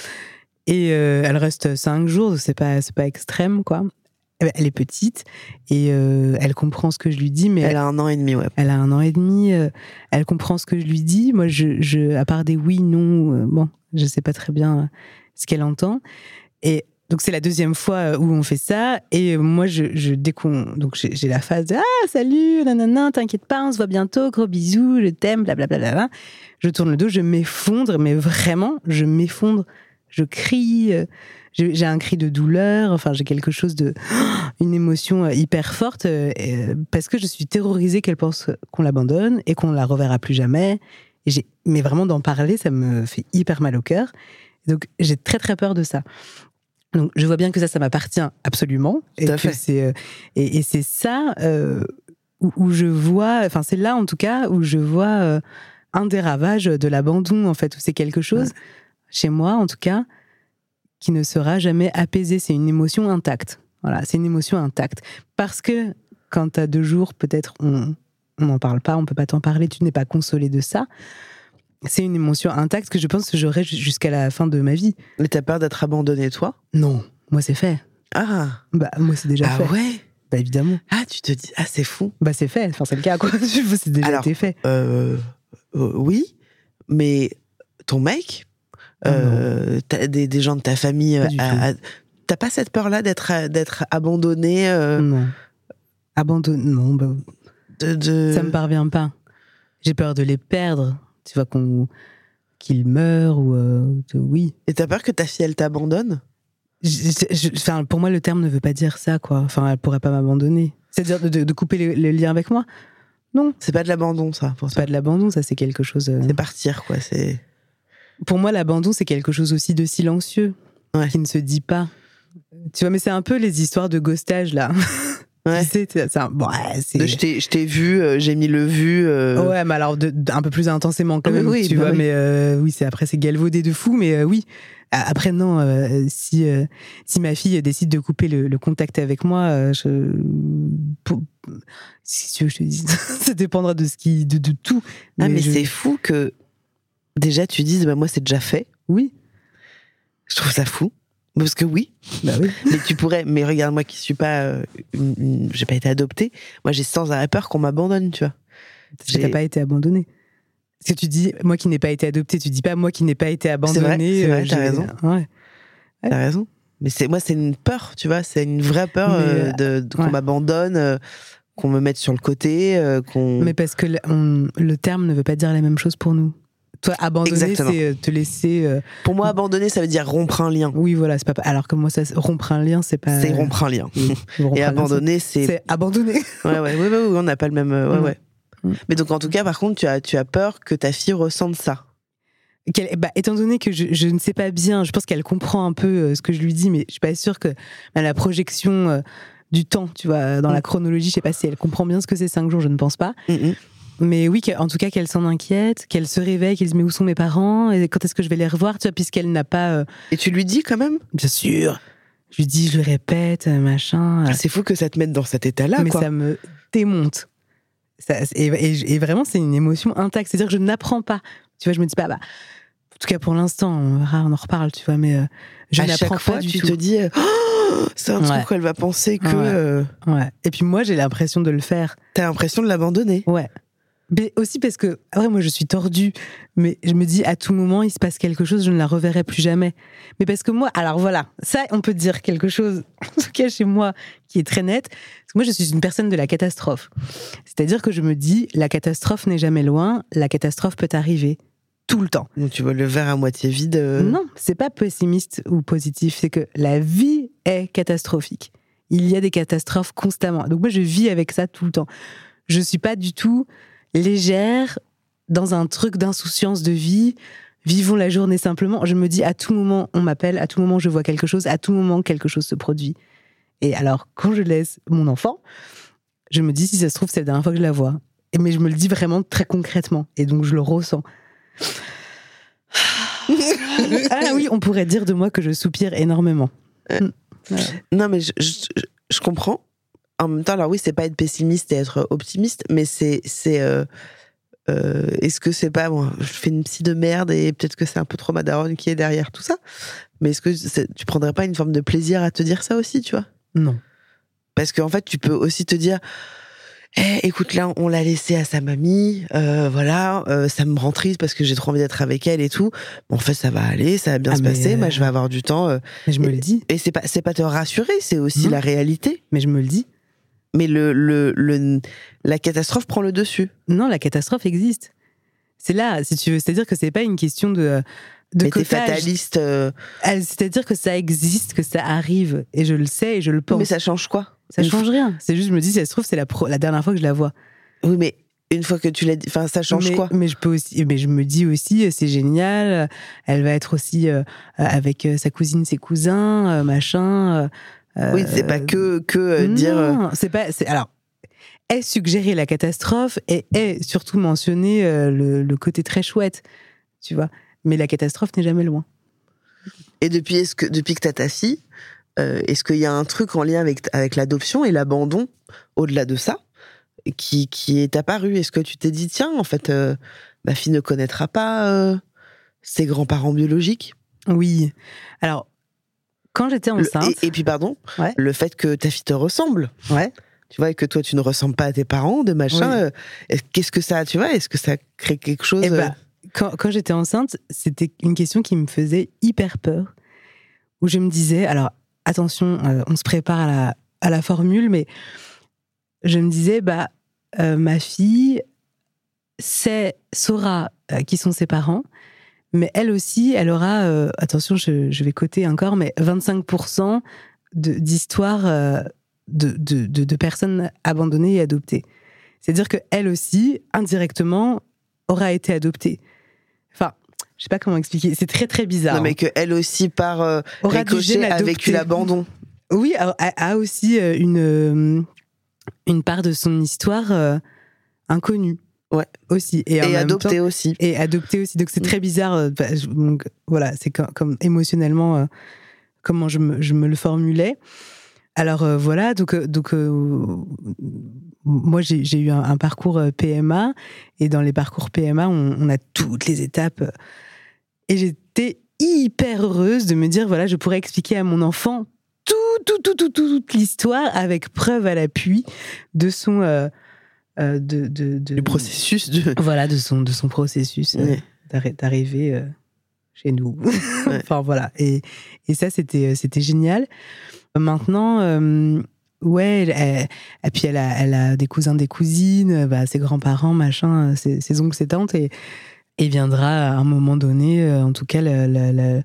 et euh, elle reste cinq jours, donc c'est pas, c'est pas extrême quoi. Eh ben, elle est petite et euh, elle comprend ce que je lui dis, mais Elle a un an et demi, ouais. elle a un an et demi, euh, elle comprend ce que je lui dis. Moi, je, je, à part des oui, non, euh, bon, je sais pas très bien euh, ce qu'elle entend. Et donc, c'est la deuxième fois où on fait ça. Et moi, je, je, dès qu'on. Donc, j'ai, j'ai la phase de ah, salut, nanana, t'inquiète pas, on se voit bientôt, gros bisous, je t'aime, blablabla. Je tourne le dos, je m'effondre, mais vraiment, je m'effondre. Je crie, euh, j'ai, j'ai un cri de douleur, enfin, j'ai quelque chose de. Une émotion euh, hyper forte, euh, euh, parce que je suis terrorisée qu'elle pense qu'on l'abandonne et qu'on la reverra plus jamais. Et j'ai, mais vraiment, d'en parler, ça me fait hyper mal au cœur. Donc, j'ai très, très peur de ça. Donc, je vois bien que ça, ça m'appartient absolument. Tout et à que fait. c'est, euh, et, et c'est ça euh, où, où je vois, enfin, c'est là, en tout cas, où je vois euh, un des ravages de l'abandon, en fait, où c'est quelque chose, ouais. Chez moi, en tout cas, qui ne sera jamais apaisé. C'est une émotion intacte. Voilà, c'est une émotion intacte. Parce que quand t'as deux jours, peut-être on n'en parle pas, on peut pas t'en parler, tu n'es pas consolé de ça. C'est une émotion intacte que je pense que j'aurai jusqu'à la fin de ma vie. Mais t'as peur d'être abandonnée, toi? Non, moi c'est fait. Ah. Bah moi c'est déjà ah fait. Ah ouais. Bah évidemment. Ah tu te dis, ah c'est fou. Bah c'est fait, enfin c'est le cas quoi. C'est déjà Alors, été fait. Euh, euh, oui, mais ton mec, euh, oh t'as des, des gens de ta famille, à, à, t'as pas cette peur-là d'être d'être abandonné euh... Non. Abandonné, non. Bah, de, de... Ça me parvient pas. J'ai peur de les perdre. Tu vois qu'on qu'ils meurent ou euh, de, oui. Et t'as peur que ta fille elle t'abandonne? Enfin, pour moi, le terme ne veut pas dire ça, quoi. Enfin, elle pourrait pas m'abandonner. C'est-à-dire de, de couper le, le lien avec moi. Non. C'est pas de l'abandon, ça. C'est pas de l'abandon, ça, c'est quelque chose. Euh... C'est partir, quoi. C'est. Pour moi, l'abandon, c'est quelque chose aussi de silencieux, ouais. qui ne se dit pas. Tu vois, mais c'est un peu les histoires de ghostage, là. Ouais. Tu sais, c'est un, bon, ouais, c'est... De, je, t'ai, je t'ai vu, euh, j'ai mis le vu. Euh... Ouais, mais alors de, de, un peu plus intensément quand même, oui, tu bah vois. oui. Mais euh, oui, c'est après c'est galvaudé de fou, mais euh, oui. Après non, euh, si euh, si ma fille décide de couper le, le contact avec moi, euh, je, pour, si tu veux, je te dis, ça dépendra de ce qui, de, de tout. Mais ah mais je... c'est fou que déjà tu dises, bah moi c'est déjà fait. Oui. Je trouve ça fou. Parce que oui, bah oui. Mais tu pourrais. Mais regarde, moi qui suis pas, euh, une, une, j'ai pas été adoptée. Moi, j'ai sans arrêt peur qu'on m'abandonne, tu vois. Parce que t'as pas été abandonnée. Parce que tu dis, moi qui n'ai pas été adoptée, tu dis pas moi qui n'ai pas été abandonnée. C'est vrai, c'est vrai, euh, t'as raison. Ouais. ouais. T'as raison. Mais c'est moi, c'est une peur, tu vois. C'est une vraie peur mais, euh, de, de, qu'on ouais. m'abandonne, euh, qu'on me mette sur le côté, euh, qu'on. Mais parce que le, on, le terme ne veut pas dire la même chose pour nous. Toi, abandonner, Exactement. c'est te laisser. Euh... Pour moi, abandonner, ça veut dire rompre un lien. Oui, voilà, c'est pas. Alors que moi, ça, rompre un lien, c'est pas. C'est rompre un lien. Oui, rompre Et un abandonner, lien, c'est. C'est abandonner. Ouais, ouais, ouais, ouais, ouais, on n'a pas le même. Ouais, mmh. ouais. Mmh. Mais donc, en tout cas, par contre, tu as, tu as peur que ta fille ressente ça. Qu'elle, bah, étant donné que je, je ne sais pas bien, je pense qu'elle comprend un peu euh, ce que je lui dis, mais je suis pas sûre que bah, la projection euh, du temps, tu vois, dans mmh. la chronologie, je sais pas si elle comprend bien ce que c'est cinq jours, je ne pense pas. Mmh. Mais oui, en tout cas, qu'elle s'en inquiète, qu'elle se réveille, qu'elle se dit mais où sont mes parents et quand est-ce que je vais les revoir, tu vois, puisqu'elle n'a pas. Euh... Et tu lui dis quand même? Bien sûr. Je lui dis, je le répète, machin. Ah, c'est fou que ça te mette dans cet état-là, mais quoi. Ça me démonte. Ça, et, et, et vraiment, c'est une émotion intacte. C'est-à-dire que je n'apprends pas. Tu vois, je me dis pas, bah, en tout cas pour l'instant, on verra, on en reparle, tu vois, mais euh, je à n'apprends chaque fois, pas du tu tout. te dis, oh, c'est un ouais. truc qu'elle va penser que. Ouais. Euh... ouais. Et puis moi, j'ai l'impression de le faire. T'as l'impression de l'abandonner. Ouais. Mais aussi parce que, après, moi, je suis tordue, mais je me dis, à tout moment, il se passe quelque chose, je ne la reverrai plus jamais. Mais parce que moi, alors voilà, ça, on peut dire quelque chose, en tout cas chez moi, qui est très net. Parce que moi, je suis une personne de la catastrophe. C'est-à-dire que je me dis, la catastrophe n'est jamais loin, la catastrophe peut arriver. Tout le temps. Donc tu vois le verre à moitié vide. Euh... Non, c'est pas pessimiste ou positif, c'est que la vie est catastrophique. Il y a des catastrophes constamment. Donc moi, je vis avec ça tout le temps. Je suis pas du tout légère dans un truc d'insouciance de vie. Vivons la journée simplement. Je me dis, à tout moment, on m'appelle, à tout moment, je vois quelque chose, à tout moment, quelque chose se produit. Et alors, quand je laisse mon enfant, je me dis, si ça se trouve, c'est la dernière fois que je la vois. Et, mais je me le dis vraiment très concrètement. Et donc, je le ressens. Ah oui, on pourrait dire de moi que je soupire énormément. Euh, voilà. Non, mais je, je, je comprends. En même temps, alors oui, c'est pas être pessimiste et être optimiste, mais c'est... c'est euh, euh, est-ce que c'est pas... Bon, je fais une psy de merde et peut-être que c'est un peu trop ma daronne qui est derrière tout ça. Mais est-ce que c'est, tu prendrais pas une forme de plaisir à te dire ça aussi, tu vois ? Non. Parce qu'en fait, tu peux aussi te dire... Eh, écoute, là, on l'a laissé à sa mamie, euh, voilà, euh, ça me rend triste parce que j'ai trop envie d'être avec elle et tout. Bon, en fait, ça va aller, ça va bien ah se passer, euh... moi, je vais avoir du temps. Euh, mais je me et, le dis. Et c'est pas, c'est pas te rassurer, c'est aussi non. la réalité. Mais je me le dis. Mais le, le, le, la catastrophe prend le dessus. Non, la catastrophe existe. C'est là, si tu veux. C'est-à-dire que c'est pas une question de... de mais t'es fataliste. Euh... C'est-à-dire que ça existe, que ça arrive. Et je le sais et je le pense. Mais ça change quoi ? Ça une change fois... rien. C'est juste, je me dis, si ça se trouve, c'est la, pro... la dernière fois que je la vois. Oui, mais une fois que tu l'as dit, enfin, ça change mais, quoi ? Mais je peux aussi, mais je me dis aussi, c'est génial. Elle va être aussi euh, avec sa cousine, ses cousins, euh, machin. Euh, oui, c'est pas que que euh, non, dire. Non, c'est pas. C'est, alors, est suggérer la catastrophe et est surtout mentionner euh, le, le côté très chouette, tu vois. Mais la catastrophe n'est jamais loin. Et depuis, est-ce que depuis que t'as ta fille, euh, est-ce qu'il y a un truc en lien avec avec l'adoption et l'abandon au-delà de ça qui qui est apparu ? Est-ce que tu t'es dit tiens, en fait, euh, ma fille ne connaîtra pas euh, ses grands-parents biologiques ? Oui. Alors, quand j'étais enceinte. Le, et, et puis pardon, ouais. le fait que ta fille te ressemble. Ouais. Tu vois, et que toi, tu ne ressembles pas à tes parents, de machin. Oui. Euh, qu'est-ce que ça, tu vois, est-ce que ça crée quelque chose eh ben, quand, quand j'étais enceinte, c'était une question qui me faisait hyper peur. Où je me disais, alors, attention, euh, on se prépare à la, à la formule, mais je me disais, bah, euh, ma fille sait, saura euh, qui sont ses parents, mais elle aussi, elle aura, euh, attention, je, je vais coter encore, mais vingt-cinq pour cent de, d'histoires... Euh, De, de, de, de personnes abandonnées et adoptées. C'est-à-dire qu'elle aussi, indirectement, aura été adoptée. Enfin, je sais pas comment expliquer, c'est très très bizarre. Non, mais qu'elle aussi, par euh, ricochet, a vécu l'abandon. Oui, a, a aussi une, une part de son histoire euh, inconnue. Ouais. Aussi. Et, et adoptée temps, aussi. Et adoptée aussi. Donc c'est très bizarre. Euh, bah, je, donc, voilà, c'est comme, comme émotionnellement, euh, comment je me, je me le formulais. Alors euh, voilà, donc, donc euh, moi j'ai, j'ai eu un, un parcours P M A, et dans les parcours P M A, on, on a toutes les étapes. Et j'étais hyper heureuse de me dire, voilà, je pourrais expliquer à mon enfant tout, tout, tout, tout, tout toute l'histoire avec preuve à l'appui de son... Euh, euh, de, de, de, du processus. De... Voilà, de son, de son processus euh, ouais. d'arri- d'arriver euh, chez nous. Ouais. Enfin voilà, et, et ça c'était, c'était génial. Maintenant, euh, ouais, elle, et puis elle a, elle a des cousins, des cousines, bah, ses grands-parents, machin, ses, ses oncles, ses tantes, et, et viendra à un moment donné, en tout cas, la, la, la,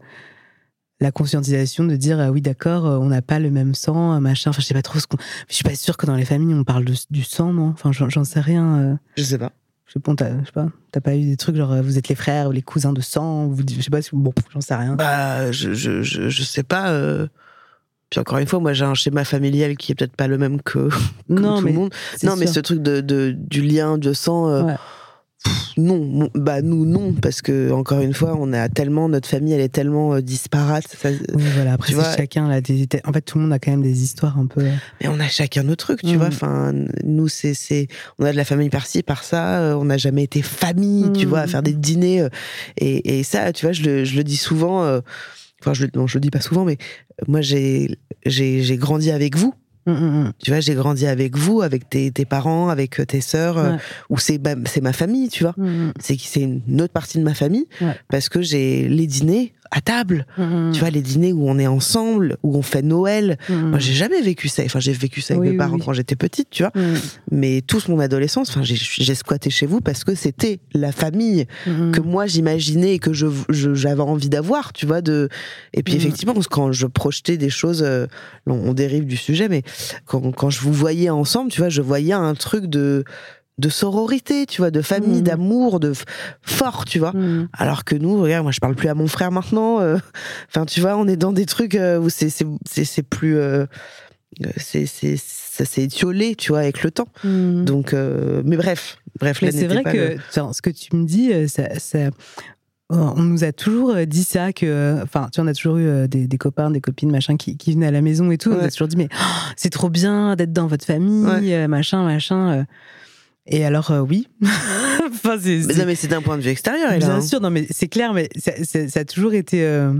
la conscientisation de dire, ah oui, d'accord, on n'a pas le même sang, machin, enfin, je sais pas trop ce qu'on... Je suis pas sûre que dans les familles, on parle de, du sang, non ? Enfin, j'en, j'en sais rien. Euh... Je sais pas. Je sais pas, t'as, je sais pas, t'as pas eu des trucs genre, vous êtes les frères ou les cousins de sang, vous, je sais pas, bon, j'en sais rien. Bah, je, je, je, je sais pas... Euh... Puis encore une fois, moi j'ai un schéma familial qui est peut-être pas le même que, que non, tout mais le monde. Non, sûr. Mais ce truc de, de, du lien de sang, euh, ouais. pff, non. Bah nous, non. Parce que, encore une fois, on a tellement, notre famille, elle est tellement euh, disparate. Ça, oui, voilà. Après, tu vois, chacun a des. En fait, tout le monde a quand même des histoires un peu. Mais on a chacun nos trucs, tu mmh. vois. Enfin, nous, c'est, c'est. On a de la famille par-ci, par-ça. Euh, on n'a jamais été famille, mmh. tu vois, à faire des dîners. Euh, et, et ça, tu vois, je le, je le dis souvent. Euh, Enfin, je, non, je le dis pas souvent, mais moi, j'ai, j'ai, j'ai grandi avec vous. Mmh. Tu vois, j'ai grandi avec vous, avec tes, tes parents, avec tes sœurs, ouais. euh, ou c'est, bah, c'est ma famille, tu vois. Mmh. C'est, c'est une autre partie de ma famille, ouais. parce que j'ai les dîners à table. Mmh. Tu vois, les dîners où on est ensemble, où on fait Noël. Mmh. Moi, j'ai jamais vécu ça. Enfin, j'ai vécu ça avec oui, mes parents oui. quand j'étais petite, tu vois. Mmh. Mais toute mon adolescence, enfin, j'ai, j'ai squatté chez vous parce que c'était la famille mmh. que moi j'imaginais et que je, je, j'avais envie d'avoir, tu vois. De... Et puis, mmh. effectivement, quand je projetais des choses, euh, on, on dérive du sujet, mais quand, quand je vous voyais ensemble, tu vois, je voyais un truc de... de sororité, tu vois, de famille, mmh. d'amour, de f- fort, tu vois. Mmh. Alors que nous, regarde, moi, je parle plus à mon frère maintenant. Enfin, euh, tu vois, on est dans des trucs euh, où c'est c'est c'est, c'est plus. Euh, c'est, c'est, ça s'est étiolé, tu vois, avec le temps. Mmh. Donc, euh, mais bref, bref. Mais c'est vrai que le... ce que tu me dis, ça, ça, on nous a toujours dit ça, que, enfin, tu vois, on a toujours eu des, des copains, des copines, machin, qui, qui venaient à la maison et tout. Ouais. On nous a toujours dit, mais oh, c'est trop bien d'être dans votre famille, ouais. machin, machin. Et alors, euh, oui. enfin, c'est, c'est... Mais non, mais c'est d'un point de vue extérieur, là. Bien hein. sûr, non, mais c'est clair, mais ça, ça, ça a toujours été euh,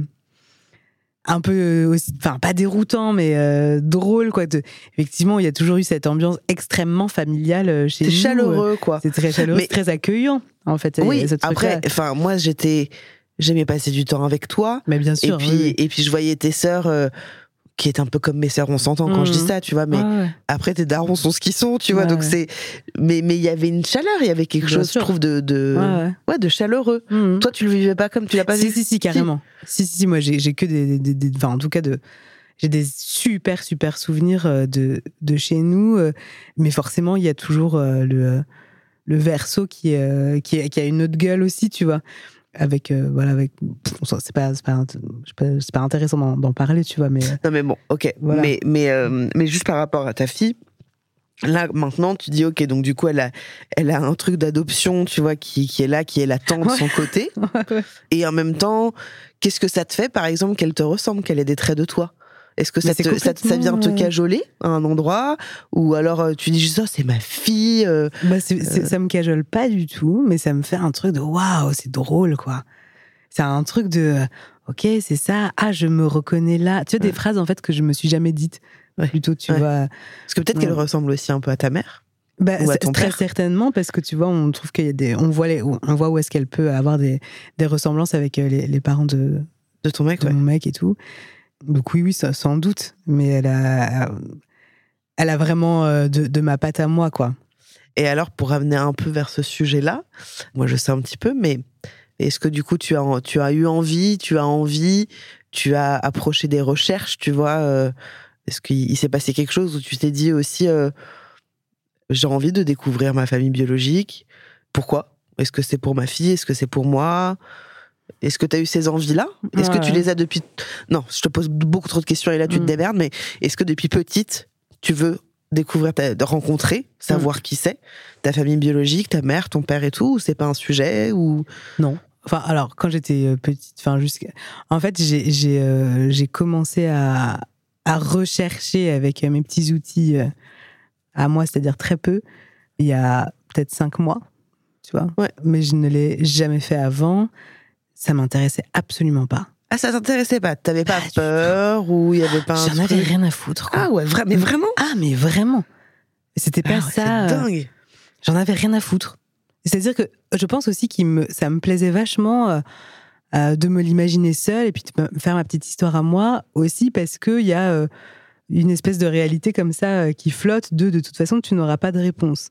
un peu aussi, enfin, pas déroutant, mais euh, drôle, quoi. De... Effectivement, il y a toujours eu cette ambiance extrêmement familiale chez c'est nous. C'est chaleureux, quoi. C'est très chaleureux, mais... très accueillant, en fait. Oui, après, enfin, moi, j'étais. J'aimais passer du temps avec toi. Mais bien sûr. Et puis, oui. et puis je voyais tes sœurs. Euh, qui est un peu comme mes sœurs, on s'entend quand mmh. je dis ça, tu vois, mais ah ouais. après tes darons sont ce qu'ils sont, tu vois, ouais, donc ouais. c'est, mais mais il y avait une chaleur, il y avait quelque Bien chose, sûr. je trouve, de de ouais, ouais. ouais de chaleureux. Mmh. Toi, tu le vivais pas comme tu l'as pas si, vu. Si si carrément. Si si si, moi j'ai j'ai que des, des, des enfin en tout cas de j'ai des super super souvenirs de de chez nous, mais forcément il y a toujours le le verso qui est qui est, qui a une autre gueule aussi, tu vois. Avec euh, voilà avec c'est pas c'est pas c'est pas intéressant d'en, d'en parler, tu vois, mais non mais bon ok voilà. mais mais euh, mais juste par rapport à ta fille, là maintenant tu dis ok, donc du coup elle a elle a un truc d'adoption, tu vois, qui qui est là, qui est latent de ouais. son côté ouais, ouais. et en même temps qu'est-ce que ça te fait par exemple qu'elle te ressemble, qu'elle ait des traits de toi? Est-ce que ça, te, complètement... ça, ça vient te cajoler à un endroit, ou alors tu dis juste oh, c'est ma fille euh, bah c'est, c'est, euh... ça me cajole pas du tout, mais ça me fait un truc de waouh, c'est drôle, quoi. C'est un truc de ok, c'est ça, ah je me reconnais là, tu vois, ouais. des phrases en fait que je me suis jamais dites, ouais. plutôt tu ouais. vois, parce que peut-être ouais. qu'elle ressemble aussi un peu à ta mère. Bah, ou à ton très père. Certainement, parce que tu vois, on trouve qu'il y a des, on voit les, on voit où est-ce qu'elle peut avoir des des ressemblances avec les, les parents de de ton mec, de ouais. mon mec et tout. Donc oui, oui, ça, sans doute. Mais elle a, elle a vraiment de, de ma patte à moi, quoi. Et alors, pour amener un peu vers ce sujet-là, moi je sais un petit peu, mais est-ce que du coup tu as, tu as eu envie, tu as envie, tu as approché des recherches, tu vois euh, est-ce qu'il il s'est passé quelque chose où tu t'es dit aussi, euh, j'ai envie de découvrir ma famille biologique. Pourquoi ? Est-ce que c'est pour ma fille ? Est-ce que c'est pour moi ? Est-ce que tu as eu ces envies-là ? Est-ce ouais. que tu les as depuis... Non, je te pose beaucoup trop de questions et là tu mmh. te démerdes, mais est-ce que depuis petite, tu veux découvrir, ta... de rencontrer, savoir mmh. qui c'est, ta famille biologique, ta mère, ton père et tout, ou c'est pas un sujet ou... Non. Enfin, alors, quand j'étais petite, enfin, jusqu'à... En fait, j'ai, j'ai, euh, j'ai commencé à, à rechercher avec mes petits outils euh, à moi, c'est-à-dire très peu, il y a peut-être cinq mois, tu vois. Ouais. Mais je ne l'ai jamais fait avant. Ça m'intéressait absolument pas. Ah, ça t'intéressait pas ? T'avais pas ah, peur ou il y avait pas un J'en truc... avais rien à foutre, quoi. Ah ouais, vra... mais vraiment ? Ah, mais vraiment. C'était pas ah, ça. C'est dingue. J'en avais rien à foutre. C'est-à-dire que je pense aussi que me... ça me plaisait vachement euh, euh, de me l'imaginer seule et puis de me faire ma petite histoire à moi aussi, parce qu'il y a euh, une espèce de réalité comme ça euh, qui flotte de de toute façon, tu n'auras pas de réponse.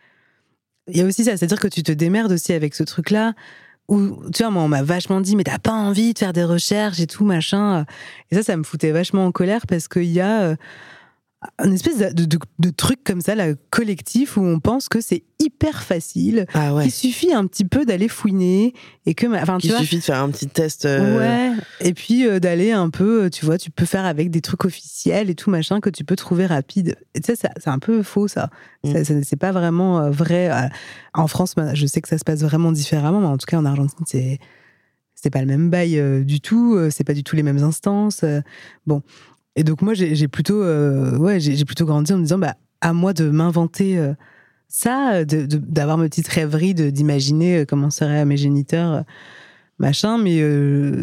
Il y a aussi ça, c'est-à-dire que tu te démerdes aussi avec ce truc-là. Où, tu vois, moi, on m'a vachement dit, mais t'as pas envie de faire des recherches et tout, machin. Et ça, ça me foutait vachement en colère parce qu'il y a euh, une espèce de, de, de truc comme ça, là, collectif, où on pense que c'est hyper facile, ah ouais. qu'il suffit un petit peu d'aller fouiner et que, enfin, tu Il vois, suffit de faire un petit test. Euh... Ouais. Et puis euh, d'aller un peu, tu vois, tu peux faire avec des trucs officiels et tout machin que tu peux trouver rapide. Et tu sais, ça, c'est un peu faux, ça. Mm. ça, ça c'est pas vraiment euh, vrai. En France, je sais que ça se passe vraiment différemment, mais en tout cas en Argentine, c'est c'est pas le même bail euh, du tout. C'est pas du tout les mêmes instances. Euh, bon. Et donc moi, j'ai, j'ai plutôt, euh, ouais, j'ai, j'ai plutôt grandi en me disant, bah, à moi de m'inventer euh, ça, de, de, d'avoir mes petites rêveries, de, d'imaginer comment seraient mes géniteurs, euh, machin. Mais euh,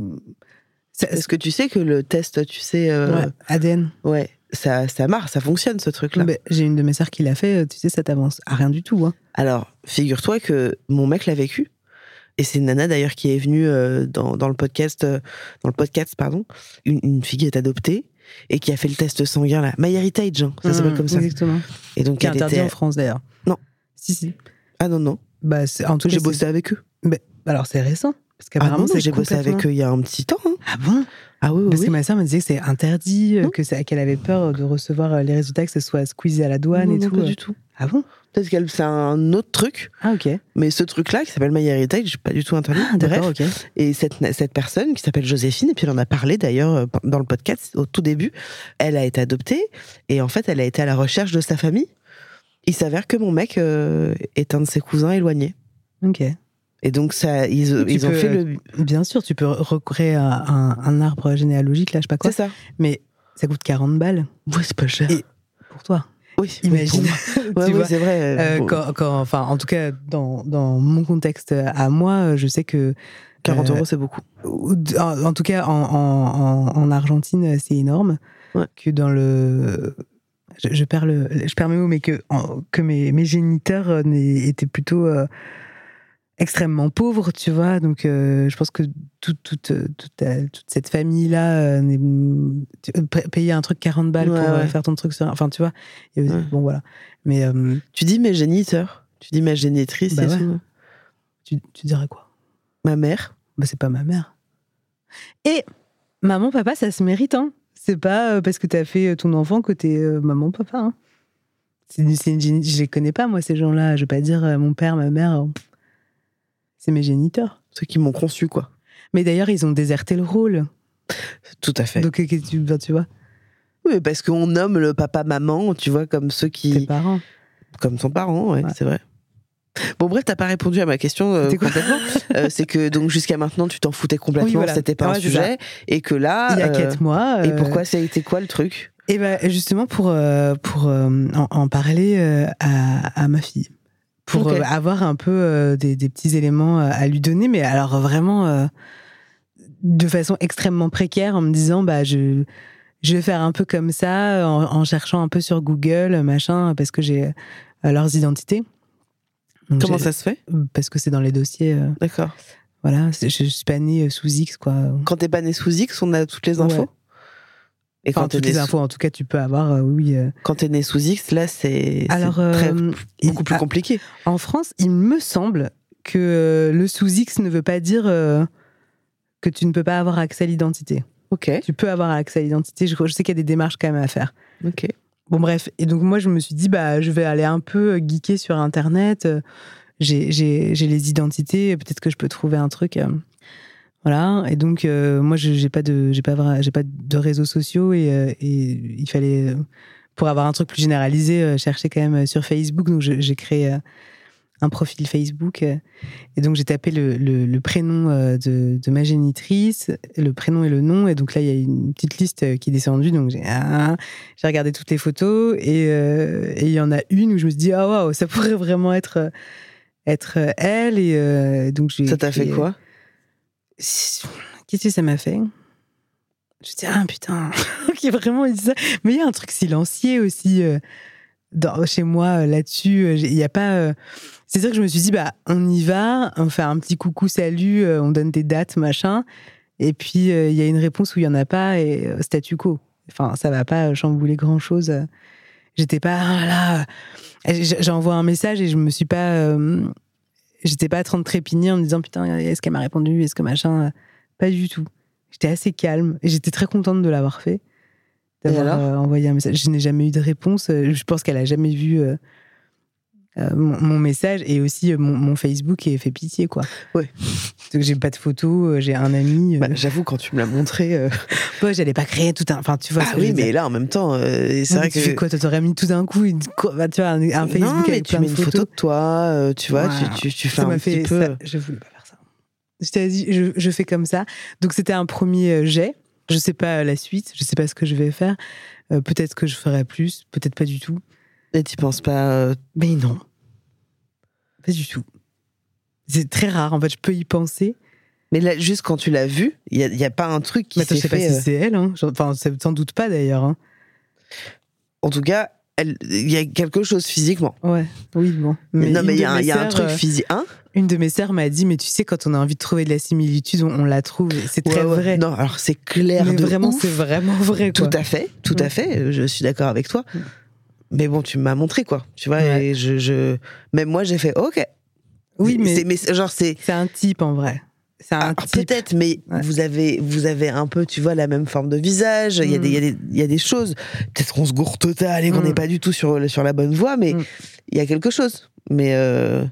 ça, est-ce que tu sais que le test, tu sais, euh, ouais, A D N, ouais, ça, ça marche, ça fonctionne ce truc-là. Bah, j'ai une de mes sœurs qui l'a fait. Tu sais, ça t'avance à rien du tout. Hein. Alors, figure-toi que mon mec l'a vécu. Et c'est une nana d'ailleurs qui est venue euh, dans, dans le podcast, euh, dans le podcast, pardon, une, une fille qui est adoptée et qui a fait le test sanguin là, MyHeritage, hein, ça mmh, s'appelle comme ça. Exactement. Et donc qui est interdit était... en France d'ailleurs. Non. Si si. Ah non non. Bah c'est, en tout cas, j'ai c'est... bossé avec eux. Bah, alors c'est récent. Parce qu'apparemment, ah non, c'est j'ai bossé complètement... avec eux il y a un petit temps. Hein. Ah bon? Ah oui, oui. Parce oui. que ma sœur me disait que c'est interdit, non. que ça, qu'elle avait peur de recevoir les résultats, que ce soit squeezé à la douane non, et non, tout. pas du tout. Ah bon? Peut-être que c'est un autre truc. Ah ok. Mais ce truc-là, qui s'appelle MyHeritage, je suis pas du tout interdit. Ah d'accord, Bref. ok. Et cette, cette personne, qui s'appelle Joséphine, et puis elle en a parlé d'ailleurs dans le podcast au tout début, elle a été adoptée, et en fait, elle a été à la recherche de sa famille. Il s'avère que mon mec euh, est un de ses cousins éloignés. Ok. Et donc, ça, ils, ils ont peux, fait le... Bien sûr, tu peux recréer un, un, un arbre généalogique, là, je sais pas quoi. C'est ça. Mais ça coûte quarante balles. Ouais, c'est pas cher. Et pour toi. Oui, imagine. Oui, tu ouais, vois, oui, c'est vrai. Euh, bon. quand, quand, enfin, en tout cas, dans, dans mon contexte à moi, je sais que... quarante euh, euros, c'est beaucoup. En, en tout cas, en, en, en, en Argentine, c'est énorme. Ouais. Que dans le... Je, je, perds le, je perds mes mots, mais que, en, que mes, mes géniteurs étaient plutôt... Euh, extrêmement pauvre, tu vois, donc euh, je pense que toute, toute, toute, toute cette famille-là euh, payer un truc quarante balles ouais, pour ouais. faire ton truc sur... Enfin, tu vois, et, ouais. bon, voilà. Mais... Euh, tu dis mes géniteurs, tu dis ma génitrice, bah et ouais. tout. Tu, tu dirais quoi? Ma mère. Bah, c'est pas ma mère. Et maman, papa, ça se mérite, hein. C'est pas parce que t'as fait ton enfant que t'es euh, maman, papa, hein. C'est, c'est une géni... Je les connais pas, moi, ces gens-là. Je vais pas dire euh, mon père, ma mère... Euh, c'est mes géniteurs. Ceux qui m'ont conçu, quoi. Mais d'ailleurs, ils ont déserté le rôle. Tout à fait. Donc, tu, tu vois. Oui, parce qu'on nomme le papa-maman, tu vois, comme ceux qui... Tes parents. Comme son parent, ouais, ouais. C'est vrai. Bon, bref, t'as pas répondu à ma question euh, complètement. euh, c'est que, donc, jusqu'à maintenant, tu t'en foutais complètement, oui, voilà. C'était pas ah, un sujet. Et que là... Il y a euh, quatre mois... Euh... Et pourquoi ça a été quoi, le truc? Et ben, justement, pour, euh, pour euh, en, en parler euh, à, à ma fille. Pour okay. avoir un peu euh, des, des petits éléments à lui donner, mais alors vraiment euh, de façon extrêmement précaire, en me disant bah je je vais faire un peu comme ça, en, en cherchant un peu sur Google, machin, parce que j'ai euh, leurs identités. Donc comment ça se fait? Parce que c'est dans les dossiers. Euh, D'accord. Voilà, je suis pas née sous X, quoi. Quand t'es pas née sous X, on a toutes les infos. Ouais. Et quand enfin, toutes les infos, sous... en tout cas, tu peux avoir, euh, oui. Euh... Quand t'es né sous X, là, c'est, Alors, c'est très, euh, beaucoup plus compliqué. En France, il me semble que euh, le sous X ne veut pas dire euh, que tu ne peux pas avoir accès à l'identité. Ok. Tu peux avoir accès à l'identité. Je, je sais qu'il y a des démarches quand même à faire. Ok. Bon, bref. Et donc, moi, je me suis dit, bah, je vais aller un peu geeker sur Internet. J'ai, j'ai, j'ai les identités. Peut-être que je peux trouver un truc. Euh... Voilà, et donc euh, moi je j'ai pas de j'ai pas j'ai pas de réseaux sociaux et, euh, et il fallait pour avoir un truc plus généralisé euh, chercher quand même sur Facebook, donc je, j'ai créé euh, un profil Facebook euh, et donc j'ai tapé le, le, le prénom euh, de, de ma génitrice, le prénom et le nom, et donc là il y a une petite liste qui est descendue, donc j'ai ah, j'ai regardé toutes les photos et euh, et il y en a une où je me suis dit ah waouh, ça pourrait vraiment être être elle, et euh, donc j'ai ça t'a fait quoi? Qu'est-ce que ça m'a fait? Je me dis, ah putain, qui vraiment il dit ça. Mais il y a un truc silencieux aussi euh, dans, chez moi là-dessus. Il y a pas. Euh... C'est sûr que je me suis dit, bah, on y va, on fait un petit coucou, salut, euh, on donne des dates, machin. Et puis, il euh, y a une réponse où il n'y en a pas et euh, statu quo. Enfin, ça va pas chambouler grand-chose. J'étais pas, ah là, j'envoie un message et je me suis pas. Euh... J'étais pas en train de trépigner en me disant putain, est-ce qu'elle m'a répondu, est-ce que machin. Pas du tout. J'étais assez calme et j'étais très contente de l'avoir fait, d'avoir euh, envoyé un message. Je n'ai jamais eu de réponse. Je pense qu'elle a jamais vu euh, euh, mon, mon message, et aussi euh, mon, mon Facebook est fait pitié, quoi. Ouais. Donc j'ai pas de photos, j'ai un ami. Euh... Bah, j'avoue, quand tu me l'as montré, euh... ouais, j'allais pas créer tout un. Enfin, tu vois. Ah ce que oui, je mais dire. là, en même temps, euh, c'est non, vrai tu que. fais quoi? T'aurais mis tout d'un coup, une... bah, tu vois, un, un Facebook non, mais avec tu plein mets de une photos. photo de toi, euh, tu vois, wow. tu, tu, tu fais ça un m'a petit fait, peu. Ça, je voulais pas faire ça. Je t'ai dit, je, je fais comme ça. Donc c'était un premier jet. Je sais pas la suite, je sais pas ce que je vais faire. Euh, peut-être que je ferai plus, peut-être pas du tout. Et tu penses pas euh... Mais non, pas du tout. C'est très rare, en fait, je peux y penser. Mais là, juste quand tu l'as vue, il y a, y a pas un truc qui mais attends, s'est je sais fait... pas si c'est elle, hein. Enfin, sans doute pas d'ailleurs. Hein. En tout cas, il y a quelque chose physiquement. Ouais, oui, bon. Mais non, mais il y, y a un truc euh, physique. Hein? Une de mes sœurs m'a dit, mais tu sais, quand on a envie de trouver de la similitude, on, on la trouve. C'est très ouais, ouais. vrai. Non, alors c'est clair. Mais de vraiment, ouf. c'est vraiment vrai, quoi. Tout à fait, tout ouais. à fait. Je suis d'accord avec toi. Ouais. Mais bon, tu m'as montré, quoi. Tu vois, ouais. et je, je... même moi, j'ai fait OK. Oui, mais, c'est, mais genre, c'est... c'est un type, en vrai. C'est un Alors, type. peut-être, mais Ouais. vous avez, vous avez un peu, tu vois, la même forme de visage. Il y a Mm. des, il y a des, il y a des choses. Peut-être qu'on se gourre total et qu'on Mm. n'est pas du tout sur, sur la bonne voie, mais Mm. il y a quelque chose. Mais euh,